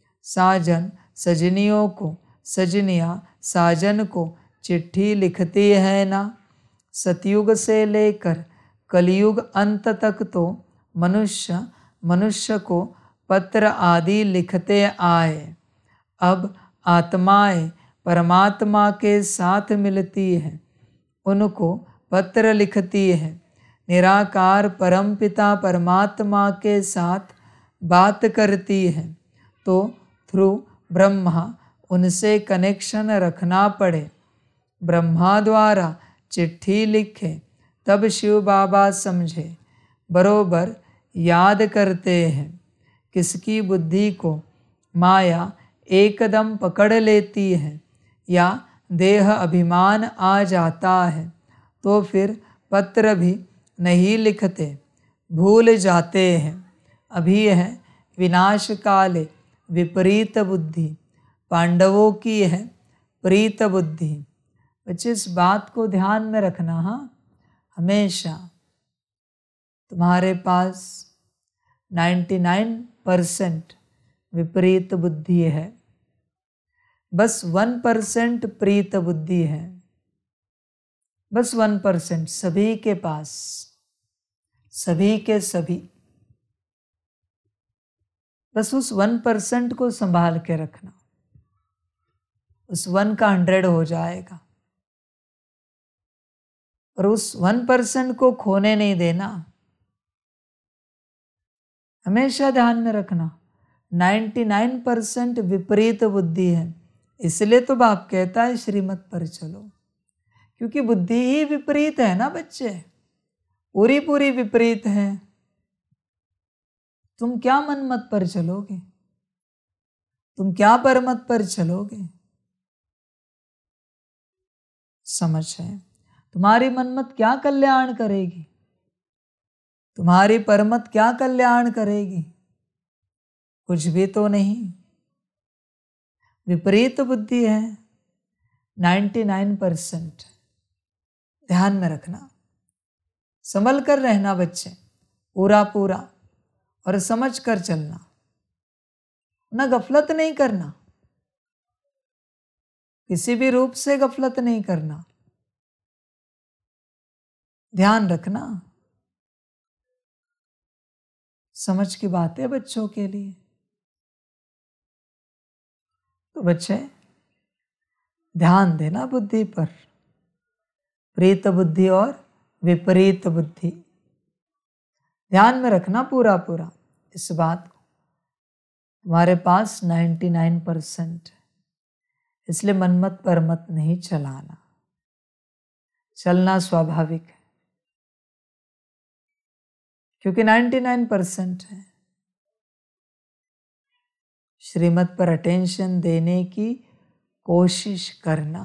साजन सजनियों को, सजनियाँ साजन को चिट्ठी लिखती है ना। सतयुग से लेकर कलयुग अंत तक तो मनुष्य मनुष्य को पत्र आदि लिखते आए। अब आत्माएं परमात्मा के साथ मिलती हैं, उनको पत्र लिखती है। निराकार परमपिता परमात्मा के साथ बात करती है, तो थ्रू ब्रह्मा उनसे कनेक्शन रखना पड़े। ब्रह्मा द्वारा चिट्ठी लिखे, तब शिव बाबा समझे। बरोबर याद करते हैं। किसकी बुद्धि को माया एकदम पकड़ लेती है या देह अभिमान आ जाता है, तो फिर पत्र भी नहीं लिखते, भूल जाते हैं। अभी है विनाश काले विपरीत बुद्धि, पांडवों की है प्रीत बुद्धि। बच्चे इस बात को ध्यान में रखना। हाँ, हमेशा तुम्हारे पास 99% विपरीत बुद्धि है, बस 1% प्रीत बुद्धि है। बस 1% सभी के पास, सभी के सभी। बस उस 1% को संभाल के रखना, उस 1 का 100 हो जाएगा। और उस 1% को खोने नहीं देना। हमेशा ध्यान में रखना 99% विपरीत बुद्धि है। इसलिए तो बाप कहता है श्रीमत पर चलो, क्योंकि बुद्धि ही विपरीत है ना बच्चे, पूरी पूरी विपरीत है। तुम क्या मनमत पर चलोगे? तुम क्या परमत पर चलोगे? समझ है? तुम्हारी मनमत क्या कल्याण करेगी? तुम्हारी परमत क्या कल्याण करेगी? कुछ भी तो नहीं। विपरीत बुद्धि है 99%। ध्यान में रखना, संभल कर रहना बच्चे, पूरा पूरा, और समझ कर चलना, ना गफलत नहीं करना, किसी भी रूप से गफलत नहीं करना। ध्यान रखना, समझ की बात है बच्चों के लिए। तो बच्चे ध्यान देना बुद्धि पर, प्रीत बुद्धि और विपरीत बुद्धि ध्यान में रखना पूरा पूरा इस बात को। हमारे पास 99% इसलिए मनमत परमत नहीं चलाना, चलना स्वाभाविक है क्योंकि 99% है। श्रीमत पर अटेंशन देने की कोशिश करना।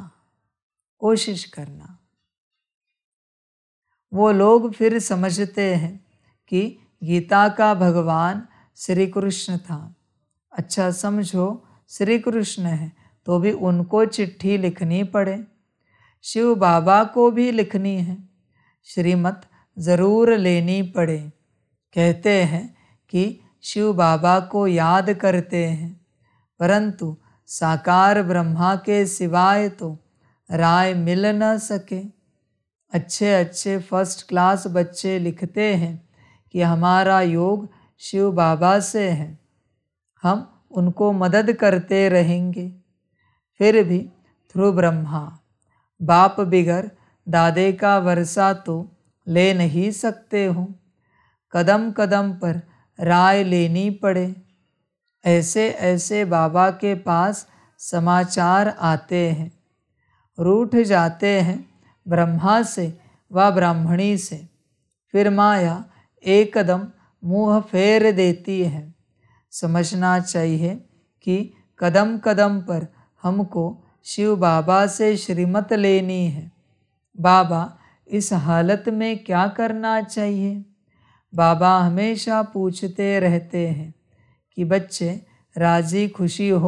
वो लोग फिर समझते हैं कि गीता का भगवान श्री कृष्ण था। अच्छा समझो श्री कृष्ण है तो भी उनको चिट्ठी लिखनी पड़े, शिव बाबा को भी लिखनी है, श्रीमत ज़रूर लेनी पड़े। कहते हैं कि शिव बाबा को याद करते हैं, परंतु साकार ब्रह्मा के सिवाय तो राय मिल न सके। अच्छे अच्छे फर्स्ट क्लास बच्चे लिखते हैं कि हमारा योग शिव बाबा से है, हम उनको मदद करते रहेंगे। फिर भी थ्रू ब्रह्मा बाप बिगर दादे का वर्षा तो ले नहीं सकते हो, कदम कदम पर राय लेनी पड़े। ऐसे ऐसे बाबा के पास समाचार आते हैं, रूठ जाते हैं ब्रह्मा से व ब्राह्मणी से, फिर माया एकदम मुँह फेर देती है। समझना चाहिए कि कदम कदम पर हमको शिव बाबा से श्रीमत लेनी है। बाबा इस हालत में क्या करना चाहिए? बाबा हमेशा पूछते रहते हैं कि बच्चे राजी खुशी हो।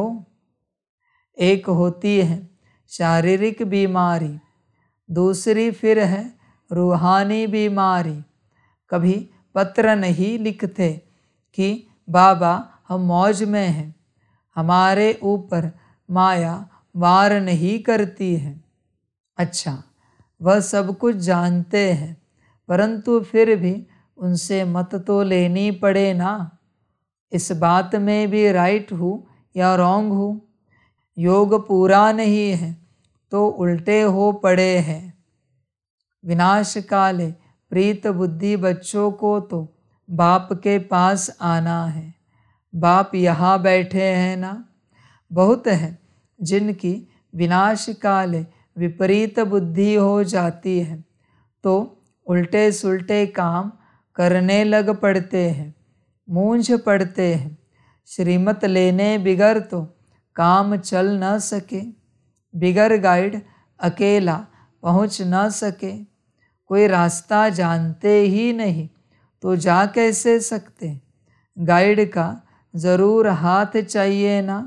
एक होती है शारीरिक बीमारी, दूसरी फिर है रूहानी बीमारी। कभी पत्र नहीं लिखते कि बाबा हम मौज में हैं, हमारे ऊपर माया वार नहीं करती है। अच्छा वह सब कुछ जानते हैं, परंतु फिर भी उनसे मत तो लेनी पड़े ना। इस बात में भी राइट हूँ या रॉन्ग हूँ? योग पूरा नहीं है तो उल्टे हो पड़े हैं। विनाश काले प्रीत बुद्धि बच्चों को तो बाप के पास आना है। बाप यहाँ बैठे हैं ना। बहुत हैं जिनकी विनाश काले विपरीत बुद्धि हो जाती है तो उल्टे सुल्टे काम करने लग पड़ते हैं, मूंझ पड़ते हैं। श्रीमत लेने बिगर तो काम चल न सके, बिगर गाइड अकेला पहुँच न सके। कोई रास्ता जानते ही नहीं तो जा कैसे सकते? गाइड का ज़रूर हाथ चाहिए ना।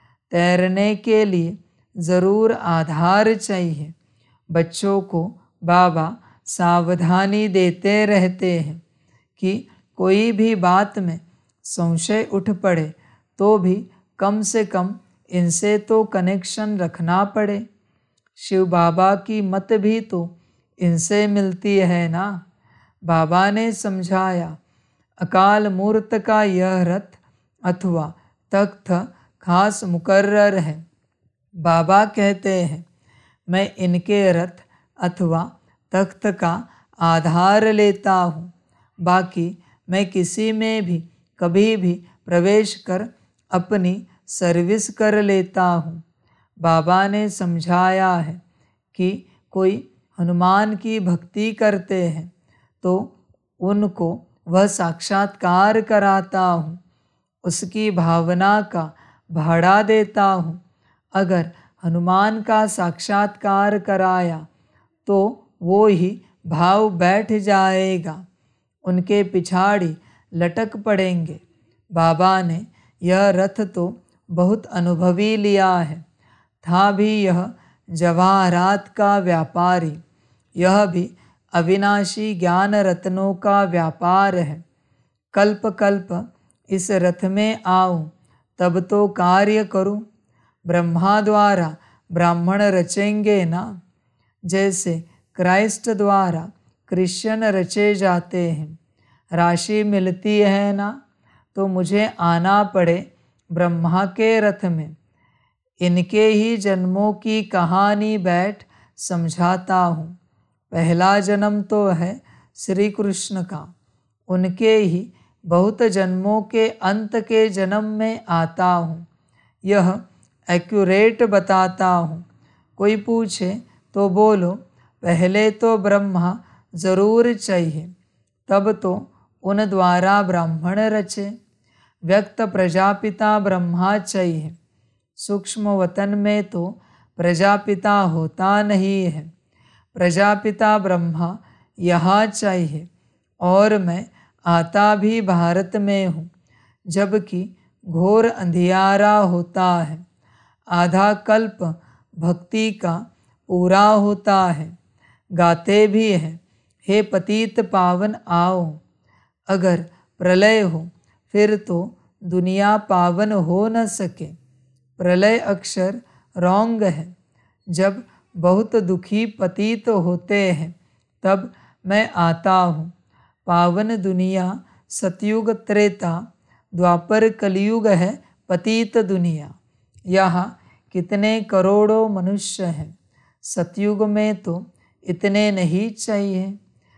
तैरने के लिए ज़रूर आधार चाहिए। बच्चों को बाबा सावधानी देते रहते हैं कि कोई भी बात में संशय उठ पड़े तो भी कम से कम इनसे तो कनेक्शन रखना पड़े। शिव बाबा की मत भी तो इनसे मिलती है ना। बाबा ने समझाया, अकाल मूर्त का यह रथ अथवा तख्त खास मुकर्रर है। बाबा कहते हैं मैं इनके रथ अथवा तख्त का आधार लेता हूँ, बाकी मैं किसी में भी कभी भी प्रवेश कर अपनी सर्विस कर लेता हूँ। बाबा ने समझाया है कि कोई हनुमान की भक्ति करते हैं तो उनको वह साक्षात्कार कराता हूँ, उसकी भावना का भाड़ा देता हूँ। अगर हनुमान का साक्षात्कार कराया तो वो ही भाव बैठ जाएगा, उनके पिछाड़ी लटक पड़ेंगे। बाबा ने यह रथ तो बहुत अनुभवी लिया है, था भी यह जवाहरात का व्यापारी, यह भी अविनाशी ज्ञान रत्नों का व्यापार है। कल्प कल्प इस रथ में आऊँ तब तो कार्य करूँ। ब्रह्मा द्वारा ब्राह्मण रचेंगे ना, जैसे क्राइस्ट द्वारा क्रिश्चियन रचे जाते हैं। राशि मिलती है ना, तो मुझे आना पड़े ब्रह्मा के रथ में। इनके ही जन्मों की कहानी बैठ समझाता हूँ। पहला जन्म तो है श्री कृष्ण का, उनके ही बहुत जन्मों के अंत के जन्म में आता हूँ। यह एक्यूरेट बताता हूँ। कोई पूछे तो बोलो पहले तो ब्रह्मा जरूर चाहिए, तब तो उन द्वारा ब्राह्मण रचे। व्यक्त प्रजापिता ब्रह्मा चाहिए, सूक्ष्म वतन में तो प्रजापिता होता नहीं है। प्रजापिता ब्रह्मा यहाँ चाहिए, और मैं आता भी भारत में हूँ, जबकि घोर अंधियारा होता है। आधा कल्प भक्ति का पूरा होता है। गाते भी हैं, हे पतित पावन आओ। अगर प्रलय हो फिर तो दुनिया पावन हो न सके। प्रलय अक्षर रॉन्ग है। जब बहुत दुखी पतित होते हैं तब मैं आता हूँ। पावन दुनिया सतयुग त्रेता, द्वापर कलयुग है पतित दुनिया। यहाँ कितने करोड़ों मनुष्य हैं। सतयुग में तो इतने नहीं चाहिए।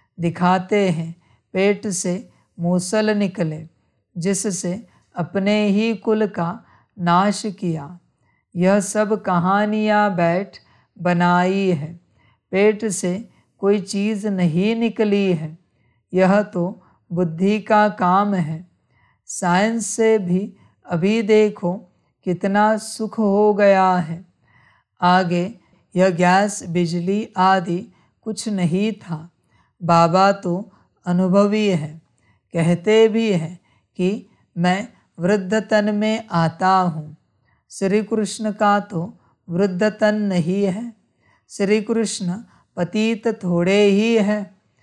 दिखाते हैं पेट से मूसल निकले, जिससे अपने ही कुल का नाश किया। यह सब कहानियाँ बैठ बनाई है। पेट से कोई चीज़ नहीं निकली है। यह तो बुद्धि का काम है। साइंस से भी अभी देखो कितना सुख हो गया है। आगे यह गैस बिजली आदि कुछ नहीं था। बाबा तो अनुभवी है। कहते भी हैं कि मैं वृद्ध तन में आता हूँ। श्री कृष्ण का तो वृद्ध तन नहीं है। श्री कृष्ण पतित थोड़े ही है।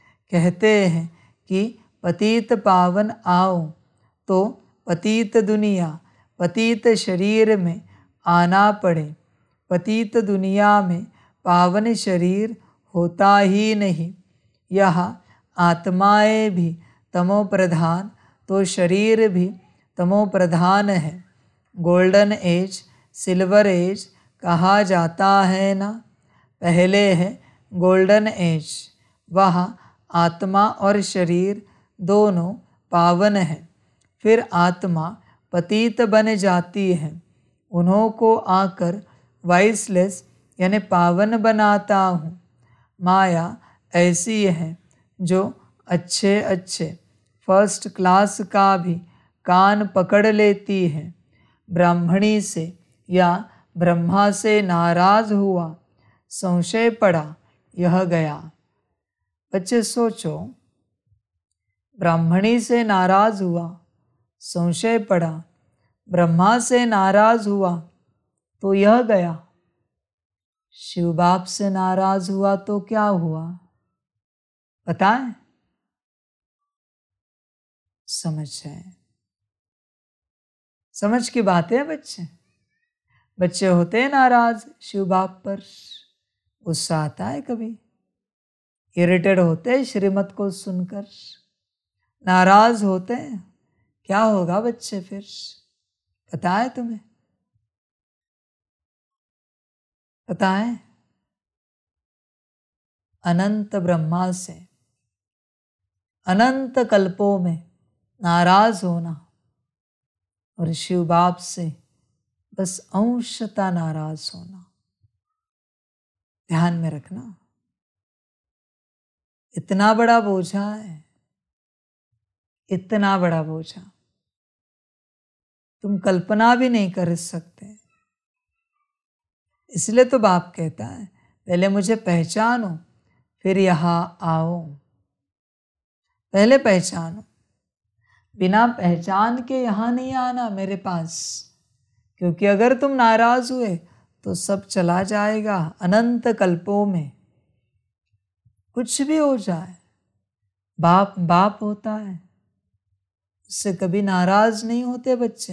कहते हैं कि पतित पावन आओ, तो पतित दुनिया पतित शरीर में आना पड़े। पतित दुनिया में पावन शरीर होता ही नहीं। यहाँ आत्माएं भी तमो प्रधान, तो शरीर भी तमो प्रधान है। गोल्डन एज, सिल्वर एज कहा जाता है ना। पहले है गोल्डन एज, वहाँ आत्मा और शरीर दोनों पावन है। फिर आत्मा पतित बन जाती है। उन्हों को आकर वाइसलेस यानी पावन बनाता हूँ। माया ऐसी है जो अच्छे अच्छे फर्स्ट क्लास का भी कान पकड़ लेती है। ब्राह्मणी से या ब्रह्मा से नाराज हुआ, संशय पड़ा, यह गया। बच्चे सोचो, ब्राह्मणी से नाराज हुआ, संशय पड़ा, ब्रह्मा से नाराज हुआ तो यह गया। शिव बाप से नाराज हुआ तो क्या हुआ बताएं? समझ है? समझ की बात है बच्चे। बच्चे होते हैं नाराज शिव बाप पर, गुस्सा आता है, कभी इरिटेट होते हैं श्रीमत को सुनकर, नाराज होते हैं। क्या होगा बच्चे फिर पता है तुम्हें? पता है? अनंत ब्रह्मा से अनंत कल्पों में नाराज होना और शिव बाप से बस अंशतः नाराज होना, ध्यान में रखना। इतना बड़ा बोझा है, इतना बड़ा बोझा तुम कल्पना भी नहीं कर सकते। इसलिए तो बाप कहता है पहले मुझे पहचानो फिर यहाँ आओ। पहले पहचानो, बिना पहचान के यहाँ नहीं आना मेरे पास, क्योंकि अगर तुम नाराज हुए तो सब चला जाएगा अनंत कल्पों में। कुछ भी हो जाए, बाप बाप होता है, उससे कभी नाराज नहीं होते बच्चे।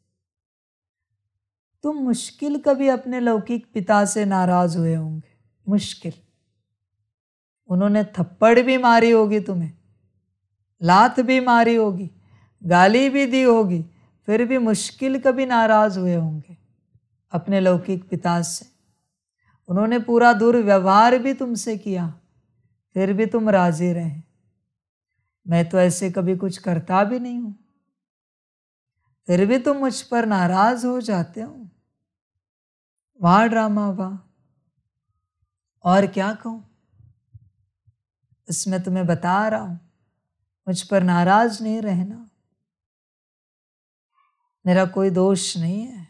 तुम मुश्किल कभी अपने लौकिक पिता से नाराज हुए होंगे, मुश्किल। उन्होंने थप्पड़ भी मारी होगी तुम्हें, लात भी मारी होगी, गाली भी दी होगी, फिर भी मुश्किल कभी नाराज हुए होंगे। अपने लौकिक पिता से। उन्होंने पूरा दुर्व्यवहार भी तुमसे किया, फिर भी तुम राजी रहे। मैं तो ऐसे कभी कुछ करता भी नहीं हूं, फिर भी तुम मुझ पर नाराज हो जाते हो। वाह ड्रामा वाह। और क्या कहूं, इसमें तुम्हें बता रहा हूं, मुझ पर नाराज नहीं रहना। मेरा कोई दोष नहीं है।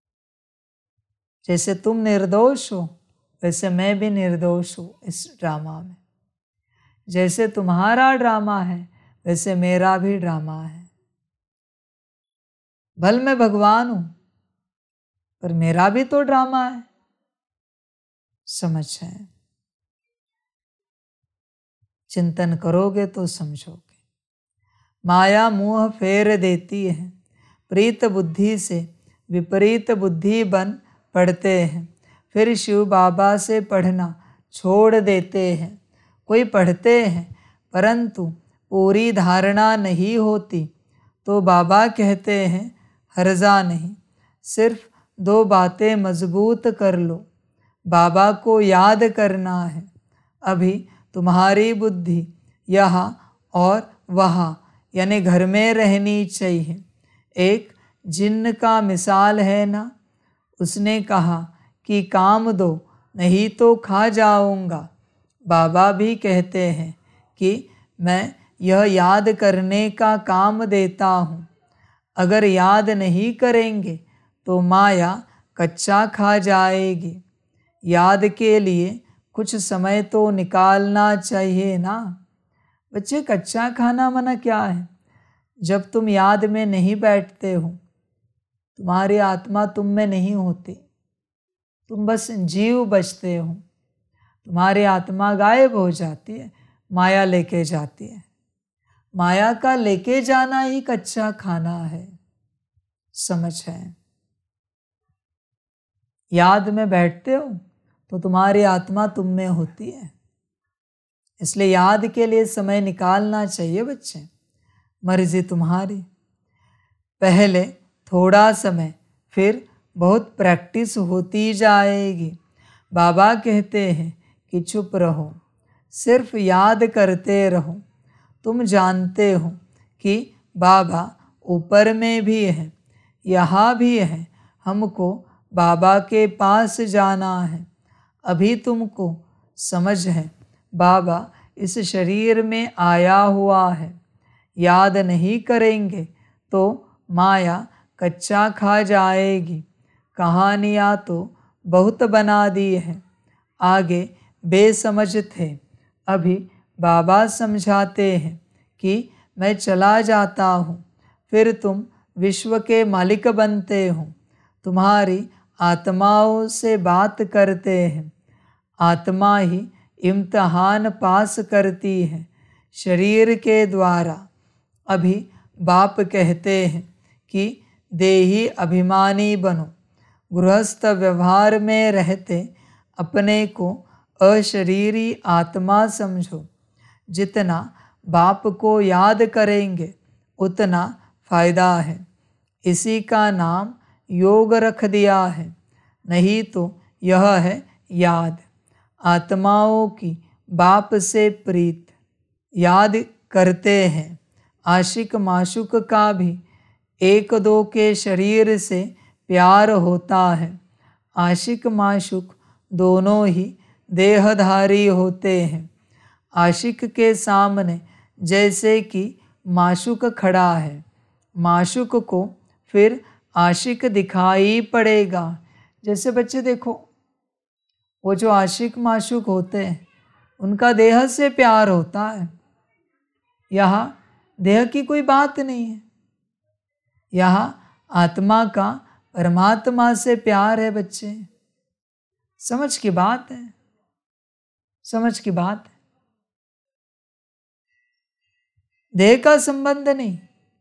जैसे तुम निर्दोष हो, वैसे मैं भी निर्दोष हूं इस ड्रामा में। जैसे तुम्हारा ड्रामा है, वैसे मेरा भी ड्रामा है। भल मैं भगवान हूं, पर मेरा भी तो ड्रामा है। समझ है? चिंतन करोगे तो समझोगे। माया मुंह फेर देती है, प्रीत बुद्धि से विपरीत बुद्धि बन पढ़ते हैं। फिर शिव बाबा से पढ़ना छोड़ देते हैं। कोई पढ़ते हैं परंतु पूरी धारणा नहीं होती, तो बाबा कहते हैं हर्जा नहीं, सिर्फ 2 बातें मजबूत कर लो। बाबा को याद करना है। अभी तुम्हारी बुद्धि यहाँ और वहाँ यानी घर में रहनी चाहिए। एक जिन्न का मिसाल है ना, उसने कहा कि काम दो नहीं तो खा जाऊंगा। बाबा भी कहते हैं कि मैं यह याद करने का काम देता हूँ। अगर याद नहीं करेंगे तो माया कच्चा खा जाएगी। याद के लिए कुछ समय तो निकालना चाहिए ना। बच्चे, कच्चा खाना मना क्या है? जब तुम याद में नहीं बैठते हो, तुम्हारी आत्मा तुम में नहीं होती, तुम बस जीव बचते हो। तुम्हारी आत्मा गायब हो जाती है, माया लेके जाती है। माया का लेके जाना ही कच्चा खाना है। समझ है? याद में बैठते हो तो तुम्हारी आत्मा तुम में होती है। इसलिए याद के लिए समय निकालना चाहिए बच्चे। मर्जी तुम्हारी। पहले थोड़ा समय, फिर बहुत प्रैक्टिस होती जाएगी। बाबा कहते हैं कि चुप रहो, सिर्फ याद करते रहो। तुम जानते हो कि बाबा ऊपर में भी है, यहाँ भी है। हमको बाबा के पास जाना है। अभी तुमको समझ है, बाबा इस शरीर में आया हुआ है। याद नहीं करेंगे तो माया कच्चा खा जाएगी। कहानियाँ तो बहुत बना दी है, आगे बेसमझ थे। अभी बाबा समझाते हैं कि मैं चला जाता हूँ, फिर तुम विश्व के मालिक बनते हो। तुम्हारी आत्माओं से बात करते हैं। आत्मा ही इम्तिहान पास करती है शरीर के द्वारा। अभी बाप कहते हैं कि देही अभिमानी बनो। गृहस्थ व्यवहार में रहते अपने को अशरीरी आत्मा समझो। जितना बाप को याद करेंगे उतना फायदा है। इसी का नाम योग रख दिया है, नहीं तो यह है याद। आत्माओं की बाप से प्रीत याद करते हैं। आशिक माशुक का भी 1-2 के शरीर से प्यार होता है। आशिक माशुक दोनों ही देहधारी होते हैं। आशिक के सामने जैसे कि माशुक खड़ा है, माशुक को फिर आशिक दिखाई पड़ेगा। जैसे बच्चे देखो, वो जो आशिक माशुक होते हैं उनका देह से प्यार होता है। यहाँ देह की कोई बात नहीं है, यहाँ आत्मा का परमात्मा से प्यार है बच्चे। समझ की बात है, समझ की बात है। देह का संबंध नहीं।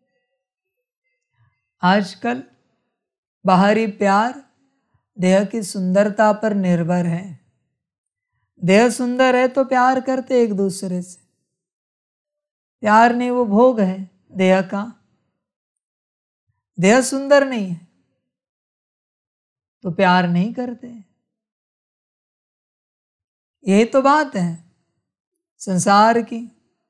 आजकल बाहरी प्यार देह की सुंदरता पर निर्भर है। देह सुंदर है तो प्यार करते एक दूसरे से। प्यार नहीं, वो भोग है देह का। देह सुंदर नहीं है, तो प्यार नहीं करते। यही तो बात है संसार की,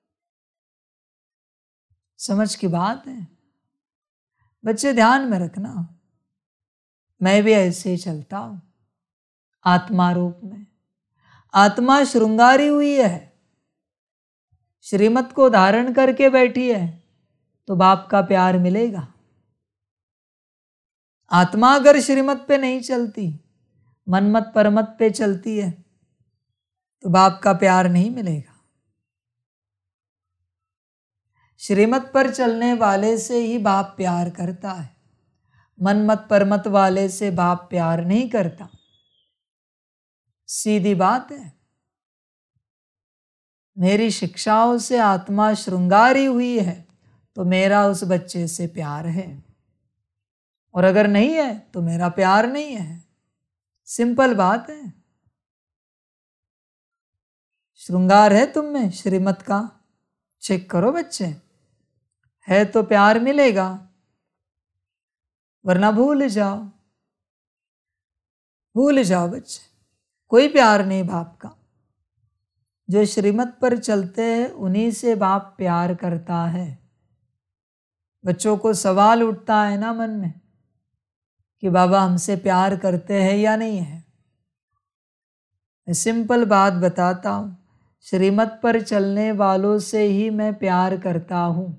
समझ की बात है। बच्चे ध्यान में रखना, मैं भी ऐसे ही चलता हूं आत्मा रूप में। आत्मा श्रृंगारी हुई है, श्रीमत को धारण करके बैठी है, तो बाप का प्यार मिलेगा। आत्मा अगर श्रीमत पे नहीं चलती, मनमत परमत पे चलती है, तो बाप का प्यार नहीं मिलेगा। श्रीमत पर चलने वाले से ही बाप प्यार करता है, मनमत परमत वाले से बाप प्यार नहीं करता। सीधी बात है। मेरी शिक्षाओं से आत्मा श्रृंगारी हुई है, तो मेरा उस बच्चे से प्यार है, और अगर नहीं है तो मेरा प्यार नहीं है। सिंपल बात है। श्रृंगार है तुम में श्रीमत का, चेक करो बच्चे, है तो प्यार मिलेगा, वरना भूल जाओ। भूल जाओ बच्चे, कोई प्यार नहीं बाप का। जो श्रीमत पर चलते हैं उन्हीं से बाप प्यार करता है। बच्चों को सवाल उठता है ना मन में कि बाबा हमसे प्यार करते हैं या नहीं है। मैं सिंपल बात बताता हूँ, श्रीमत पर चलने वालों से ही मैं प्यार करता हूँ।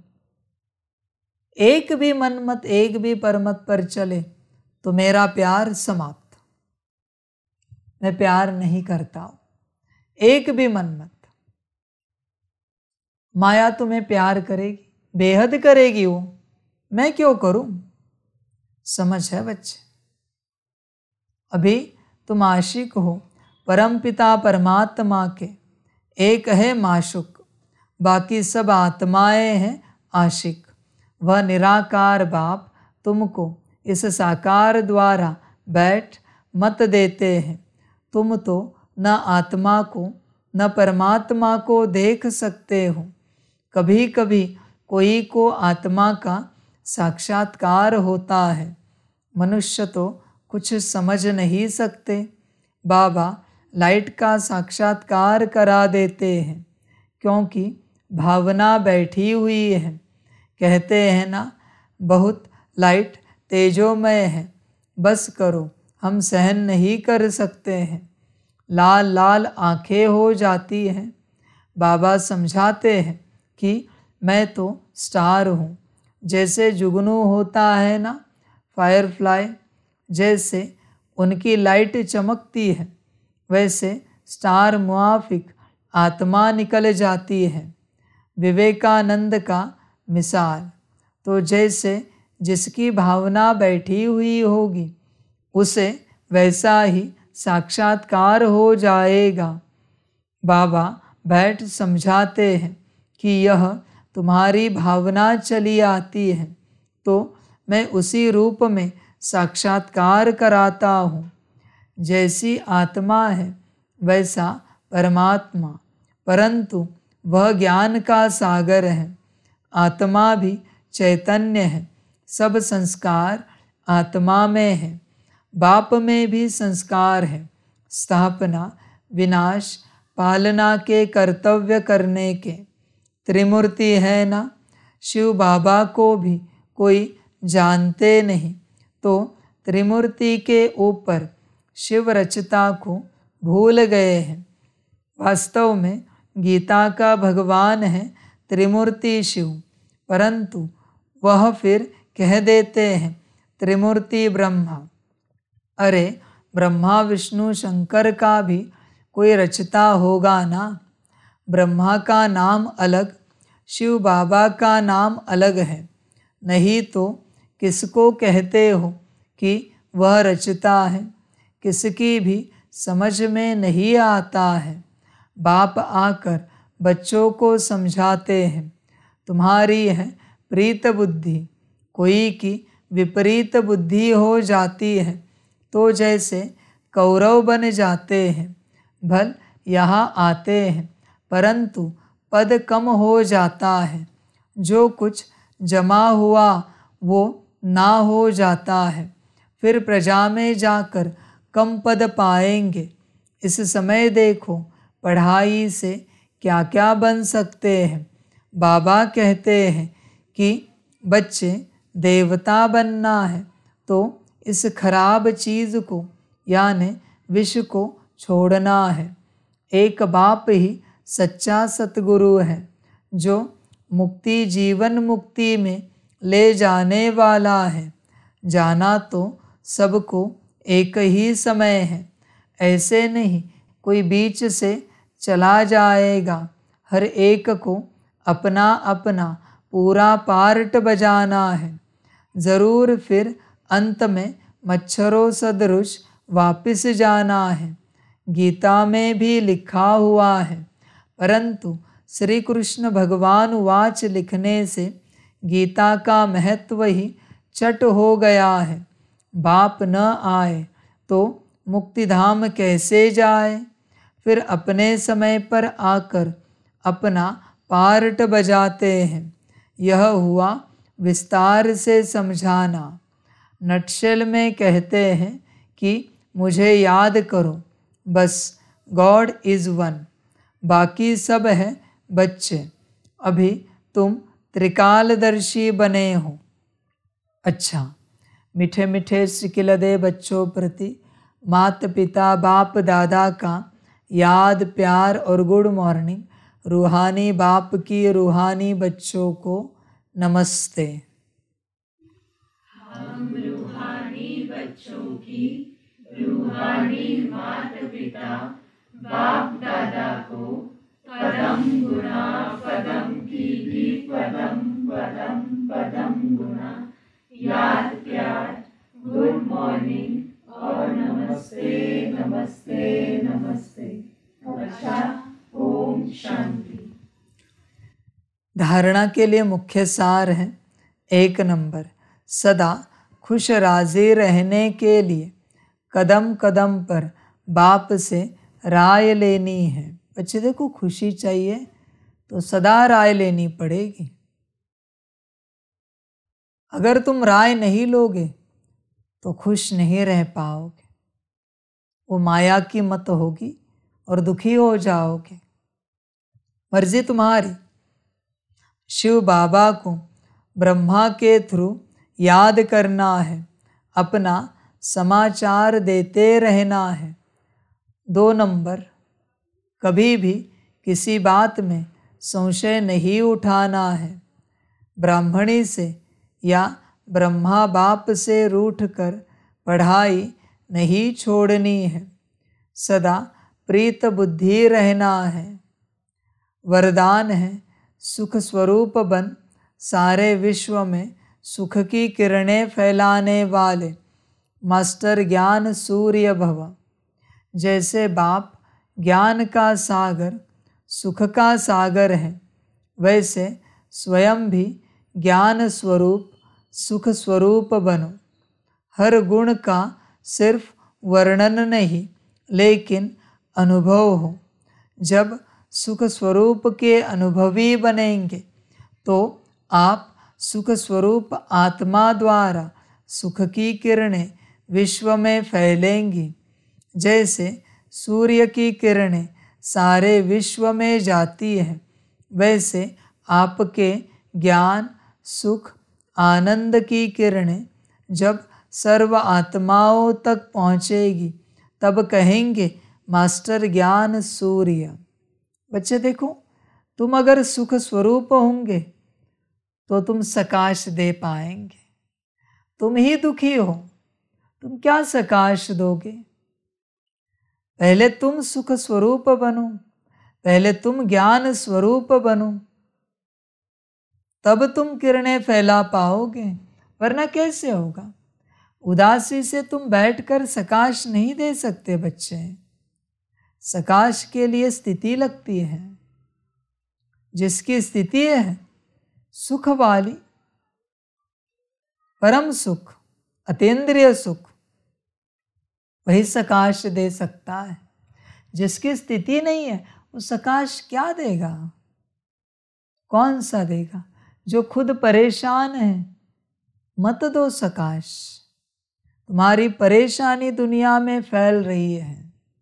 एक भी मनमत, एक भी परमत पर चले तो मेरा प्यार समाप्त। मैं प्यार नहीं करता हूँ एक भी मनमत। माया तुम्हें प्यार करेगी, बेहद करेगी वो, मैं क्यों करूं? समझ है बच्चे? अभी तुम आशिक हो परमपिता परमात्मा के, एक है माशुक, बाकी सब आत्माएं हैं आशिक। वह निराकार बाप तुमको इस साकार द्वारा बैठ मत देते हैं। तुम तो न आत्मा को न परमात्मा को देख सकते हो। कभी कभी कोई को आत्मा का साक्षात्कार होता है। मनुष्य तो कुछ समझ नहीं सकते। बाबा लाइट का साक्षात्कार करा देते हैं, क्योंकि भावना बैठी हुई है। कहते हैं ना, बहुत लाइट तेजोमय है, बस करो हम सहन नहीं कर सकते हैं। लाल लाल आंखें हो जाती हैं। बाबा समझाते हैं कि मैं तो स्टार हूँ। जैसे जुगनू होता है ना, फायरफ्लाई, जैसे उनकी लाइट चमकती है, वैसे स्टार मुआफिक आत्मा निकल जाती है। विवेकानंद का मिसाल, तो जैसे जिसकी भावना बैठी हुई होगी उसे वैसा ही साक्षात्कार हो जाएगा। बाबा बैठ समझाते हैं कि यह तुम्हारी भावना चली आती है, तो मैं उसी रूप में साक्षात्कार कराता हूँ। जैसी आत्मा है वैसा परमात्मा, परंतु वह ज्ञान का सागर है। आत्मा भी चैतन्य है। सब संस्कार आत्मा में है। बाप में भी संस्कार है। स्थापना, विनाश, पालना के कर्तव्य करने के। त्रिमूर्ति है ना, शिव बाबा को भी कोई जानते नहीं, तो त्रिमूर्ति के ऊपर शिव रचता को भूल गए हैं। वास्तव में गीता का भगवान है त्रिमूर्ति शिव, परंतु वह फिर कह देते हैं त्रिमूर्ति ब्रह्मा। अरे ब्रह्मा विष्णु शंकर का भी कोई रचता होगा ना। ब्रह्मा का नाम अलग, शिव बाबा का नाम अलग है। नहीं तो किसको कहते हो कि वह रचता है? किसकी भी समझ में नहीं आता है। बाप आकर बच्चों को समझाते हैं, तुम्हारी है प्रीत बुद्धि, कोई की विपरीत बुद्धि हो जाती है तो जैसे कौरव बन जाते हैं। भल यहाँ आते हैं, परंतु पद कम हो जाता है। जो कुछ जमा हुआ वो ना हो जाता है। फिर प्रजा में जाकर कम पद पाएंगे। इस समय देखो पढ़ाई से क्या क्या बन सकते हैं। बाबा कहते हैं कि बच्चे देवता बनना है तो इस खराब चीज़ को यानी विष को छोड़ना है। एक बाप ही सच्चा सतगुरु है जो मुक्ति जीवन मुक्ति में ले जाने वाला है। जाना तो सबको एक ही समय है, ऐसे नहीं कोई बीच से चला जाएगा। हर एक को अपना अपना पूरा पार्ट बजाना है। ज़रूर फिर अंत में मच्छरों सदृश वापस जाना है। गीता में भी लिखा हुआ है, परंतु श्री कृष्ण भगवान वाच लिखने से गीता का महत्व ही चट हो गया है। बाप न आए तो मुक्तिधाम कैसे जाए। फिर अपने समय पर आकर अपना पार्ट बजाते हैं। यह हुआ विस्तार से समझाना। नटशेल में कहते हैं कि मुझे याद करो, बस गॉड इज़ वन, बाकी सब है बच्चे। अभी तुम त्रिकालदर्शी बने हो। अच्छा, मीठे मीठे सिकिलदे बच्चों प्रति माता पिता बाप दादा का याद प्यार और गुड मॉर्निंग। रूहानी बाप की रूहानी बच्चों को नमस्ते। हम रूहानी बच्चों की रूहानी माता पिता बाप दादा को पदम गुणा पदम की भी पदम पदम पदम गुणा याद प्यार गुड मॉर्निंग और नमस्ते नमस्ते नमस्ते। अच्छा, ओम शांति। धारणा के लिए मुख्य सार है। 1 नंबर, सदा खुश राजी रहने के लिए कदम कदम पर बाप से राय लेनी है। बच्चे देखो, खुशी चाहिए तो सदा राय लेनी पड़ेगी। अगर तुम राय नहीं लोगे तो खुश नहीं रह पाओगे। वो माया की मत होगी और दुखी हो जाओगे। मर्जी तुम्हारी। शिव बाबा को ब्रह्मा के थ्रू याद करना है, अपना समाचार देते रहना है। 2 नंबर, कभी भी किसी बात में संशय नहीं उठाना है। ब्राह्मणी से या ब्रह्मा बाप से रूठकर पढ़ाई नहीं छोड़नी है। सदा प्रीत बुद्धि रहना है। वरदान है, सुख स्वरूप बन सारे विश्व में सुख की किरणें फैलाने वाले मास्टर ज्ञान सूर्य भव। जैसे बाप ज्ञान का सागर सुख का सागर है, वैसे स्वयं भी ज्ञान स्वरूप सुख स्वरूप बनो। हर गुण का सिर्फ वर्णन नहीं लेकिन अनुभव हो। जब सुख स्वरूप के अनुभवी बनेंगे तो आप सुख स्वरूप आत्मा द्वारा सुख की किरणें विश्व में फैलेंगी। जैसे सूर्य की किरणें सारे विश्व में जाती हैं, वैसे आपके ज्ञान सुख आनंद की किरणें जब सर्व आत्माओं तक पहुँचेगी तब कहेंगे मास्टर ज्ञान सूर्य। बच्चे देखो, तुम अगर सुख स्वरूप होंगे तो तुम सकाश दे पाएंगे। तुम ही दुखी हो, तुम क्या सकाश दोगे। पहले तुम सुख स्वरूप बनो, पहले तुम ज्ञान स्वरूप बनो, तब तुम किरणें फैला पाओगे, वरना कैसे होगा। उदासी से तुम बैठकर सकाश नहीं दे सकते बच्चे। सकाश के लिए स्थिति लगती है। जिसकी स्थिति है सुख वाली, परम सुख, अतीन्द्रिय सुख, वही सकाश दे सकता है। जिसकी स्थिति नहीं है वो सकाश क्या देगा, कौन सा देगा। जो खुद परेशान है मत दो सकाश। तुम्हारी परेशानी दुनिया में फैल रही है।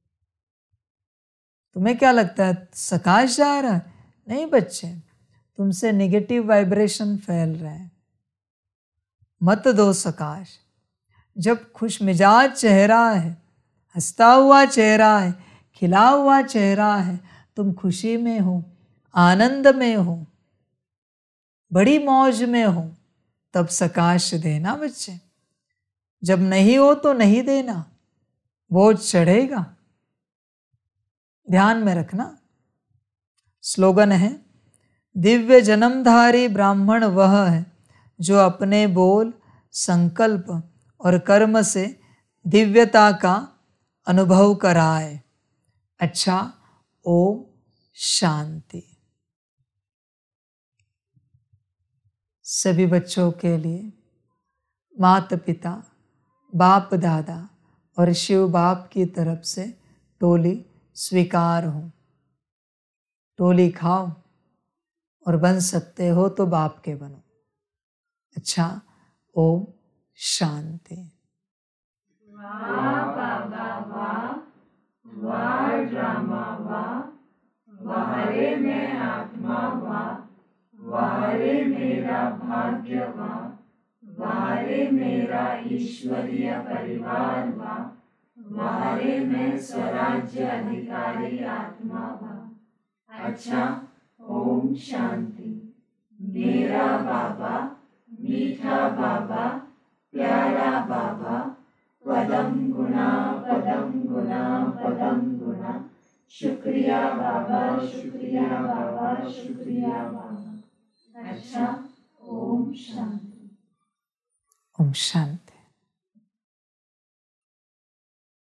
तुम्हें क्या लगता है सकाश जा रहा है? नहीं बच्चे, तुमसे नेगेटिव वाइब्रेशन फैल रहे हैं। मत दो सकाश। जब खुश मिजाज चेहरा है, हंसता हुआ चेहरा है, खिला हुआ चेहरा है, तुम खुशी में हो, आनंद में हो, बड़ी मौज में हो, तब सकाश देना बच्चे। जब नहीं हो तो नहीं देना, बोझ चढ़ेगा। ध्यान में रखना। स्लोगन है, दिव्य जन्मधारी ब्राह्मण वह है जो अपने बोल, संकल्प और कर्म से दिव्यता का अनुभव कराए। अच्छा, ओम शांति। सभी बच्चों के लिए माता पिता, बाप दादा और शिव बाप की तरफ से टोली स्वीकार हो। टोली खाओ और बन सकते हो तो बाप के बनो। अच्छा, ओम शांति। वाह बाबा वाह, वाह ड्रामा वाह, वाह रे मैं आत्मा वाह, वाह रे मेरा भाग्य वाह, वाह रे मेरा ईश्वरीय परिवार वाह, वाह रे मैं स्वराज्य अधिकारी आत्मा वाह। अच्छा, ओम शांति। मेरा बाबा, मीठा बाबा, प्यारा बाबा, पदम गुना पदम गुना पदम गुना। शुक्रिया बाबा, शुक्रिया बाबा, शुक्रिया बाबा। अच्छा, ओम शांति। ओम शांति।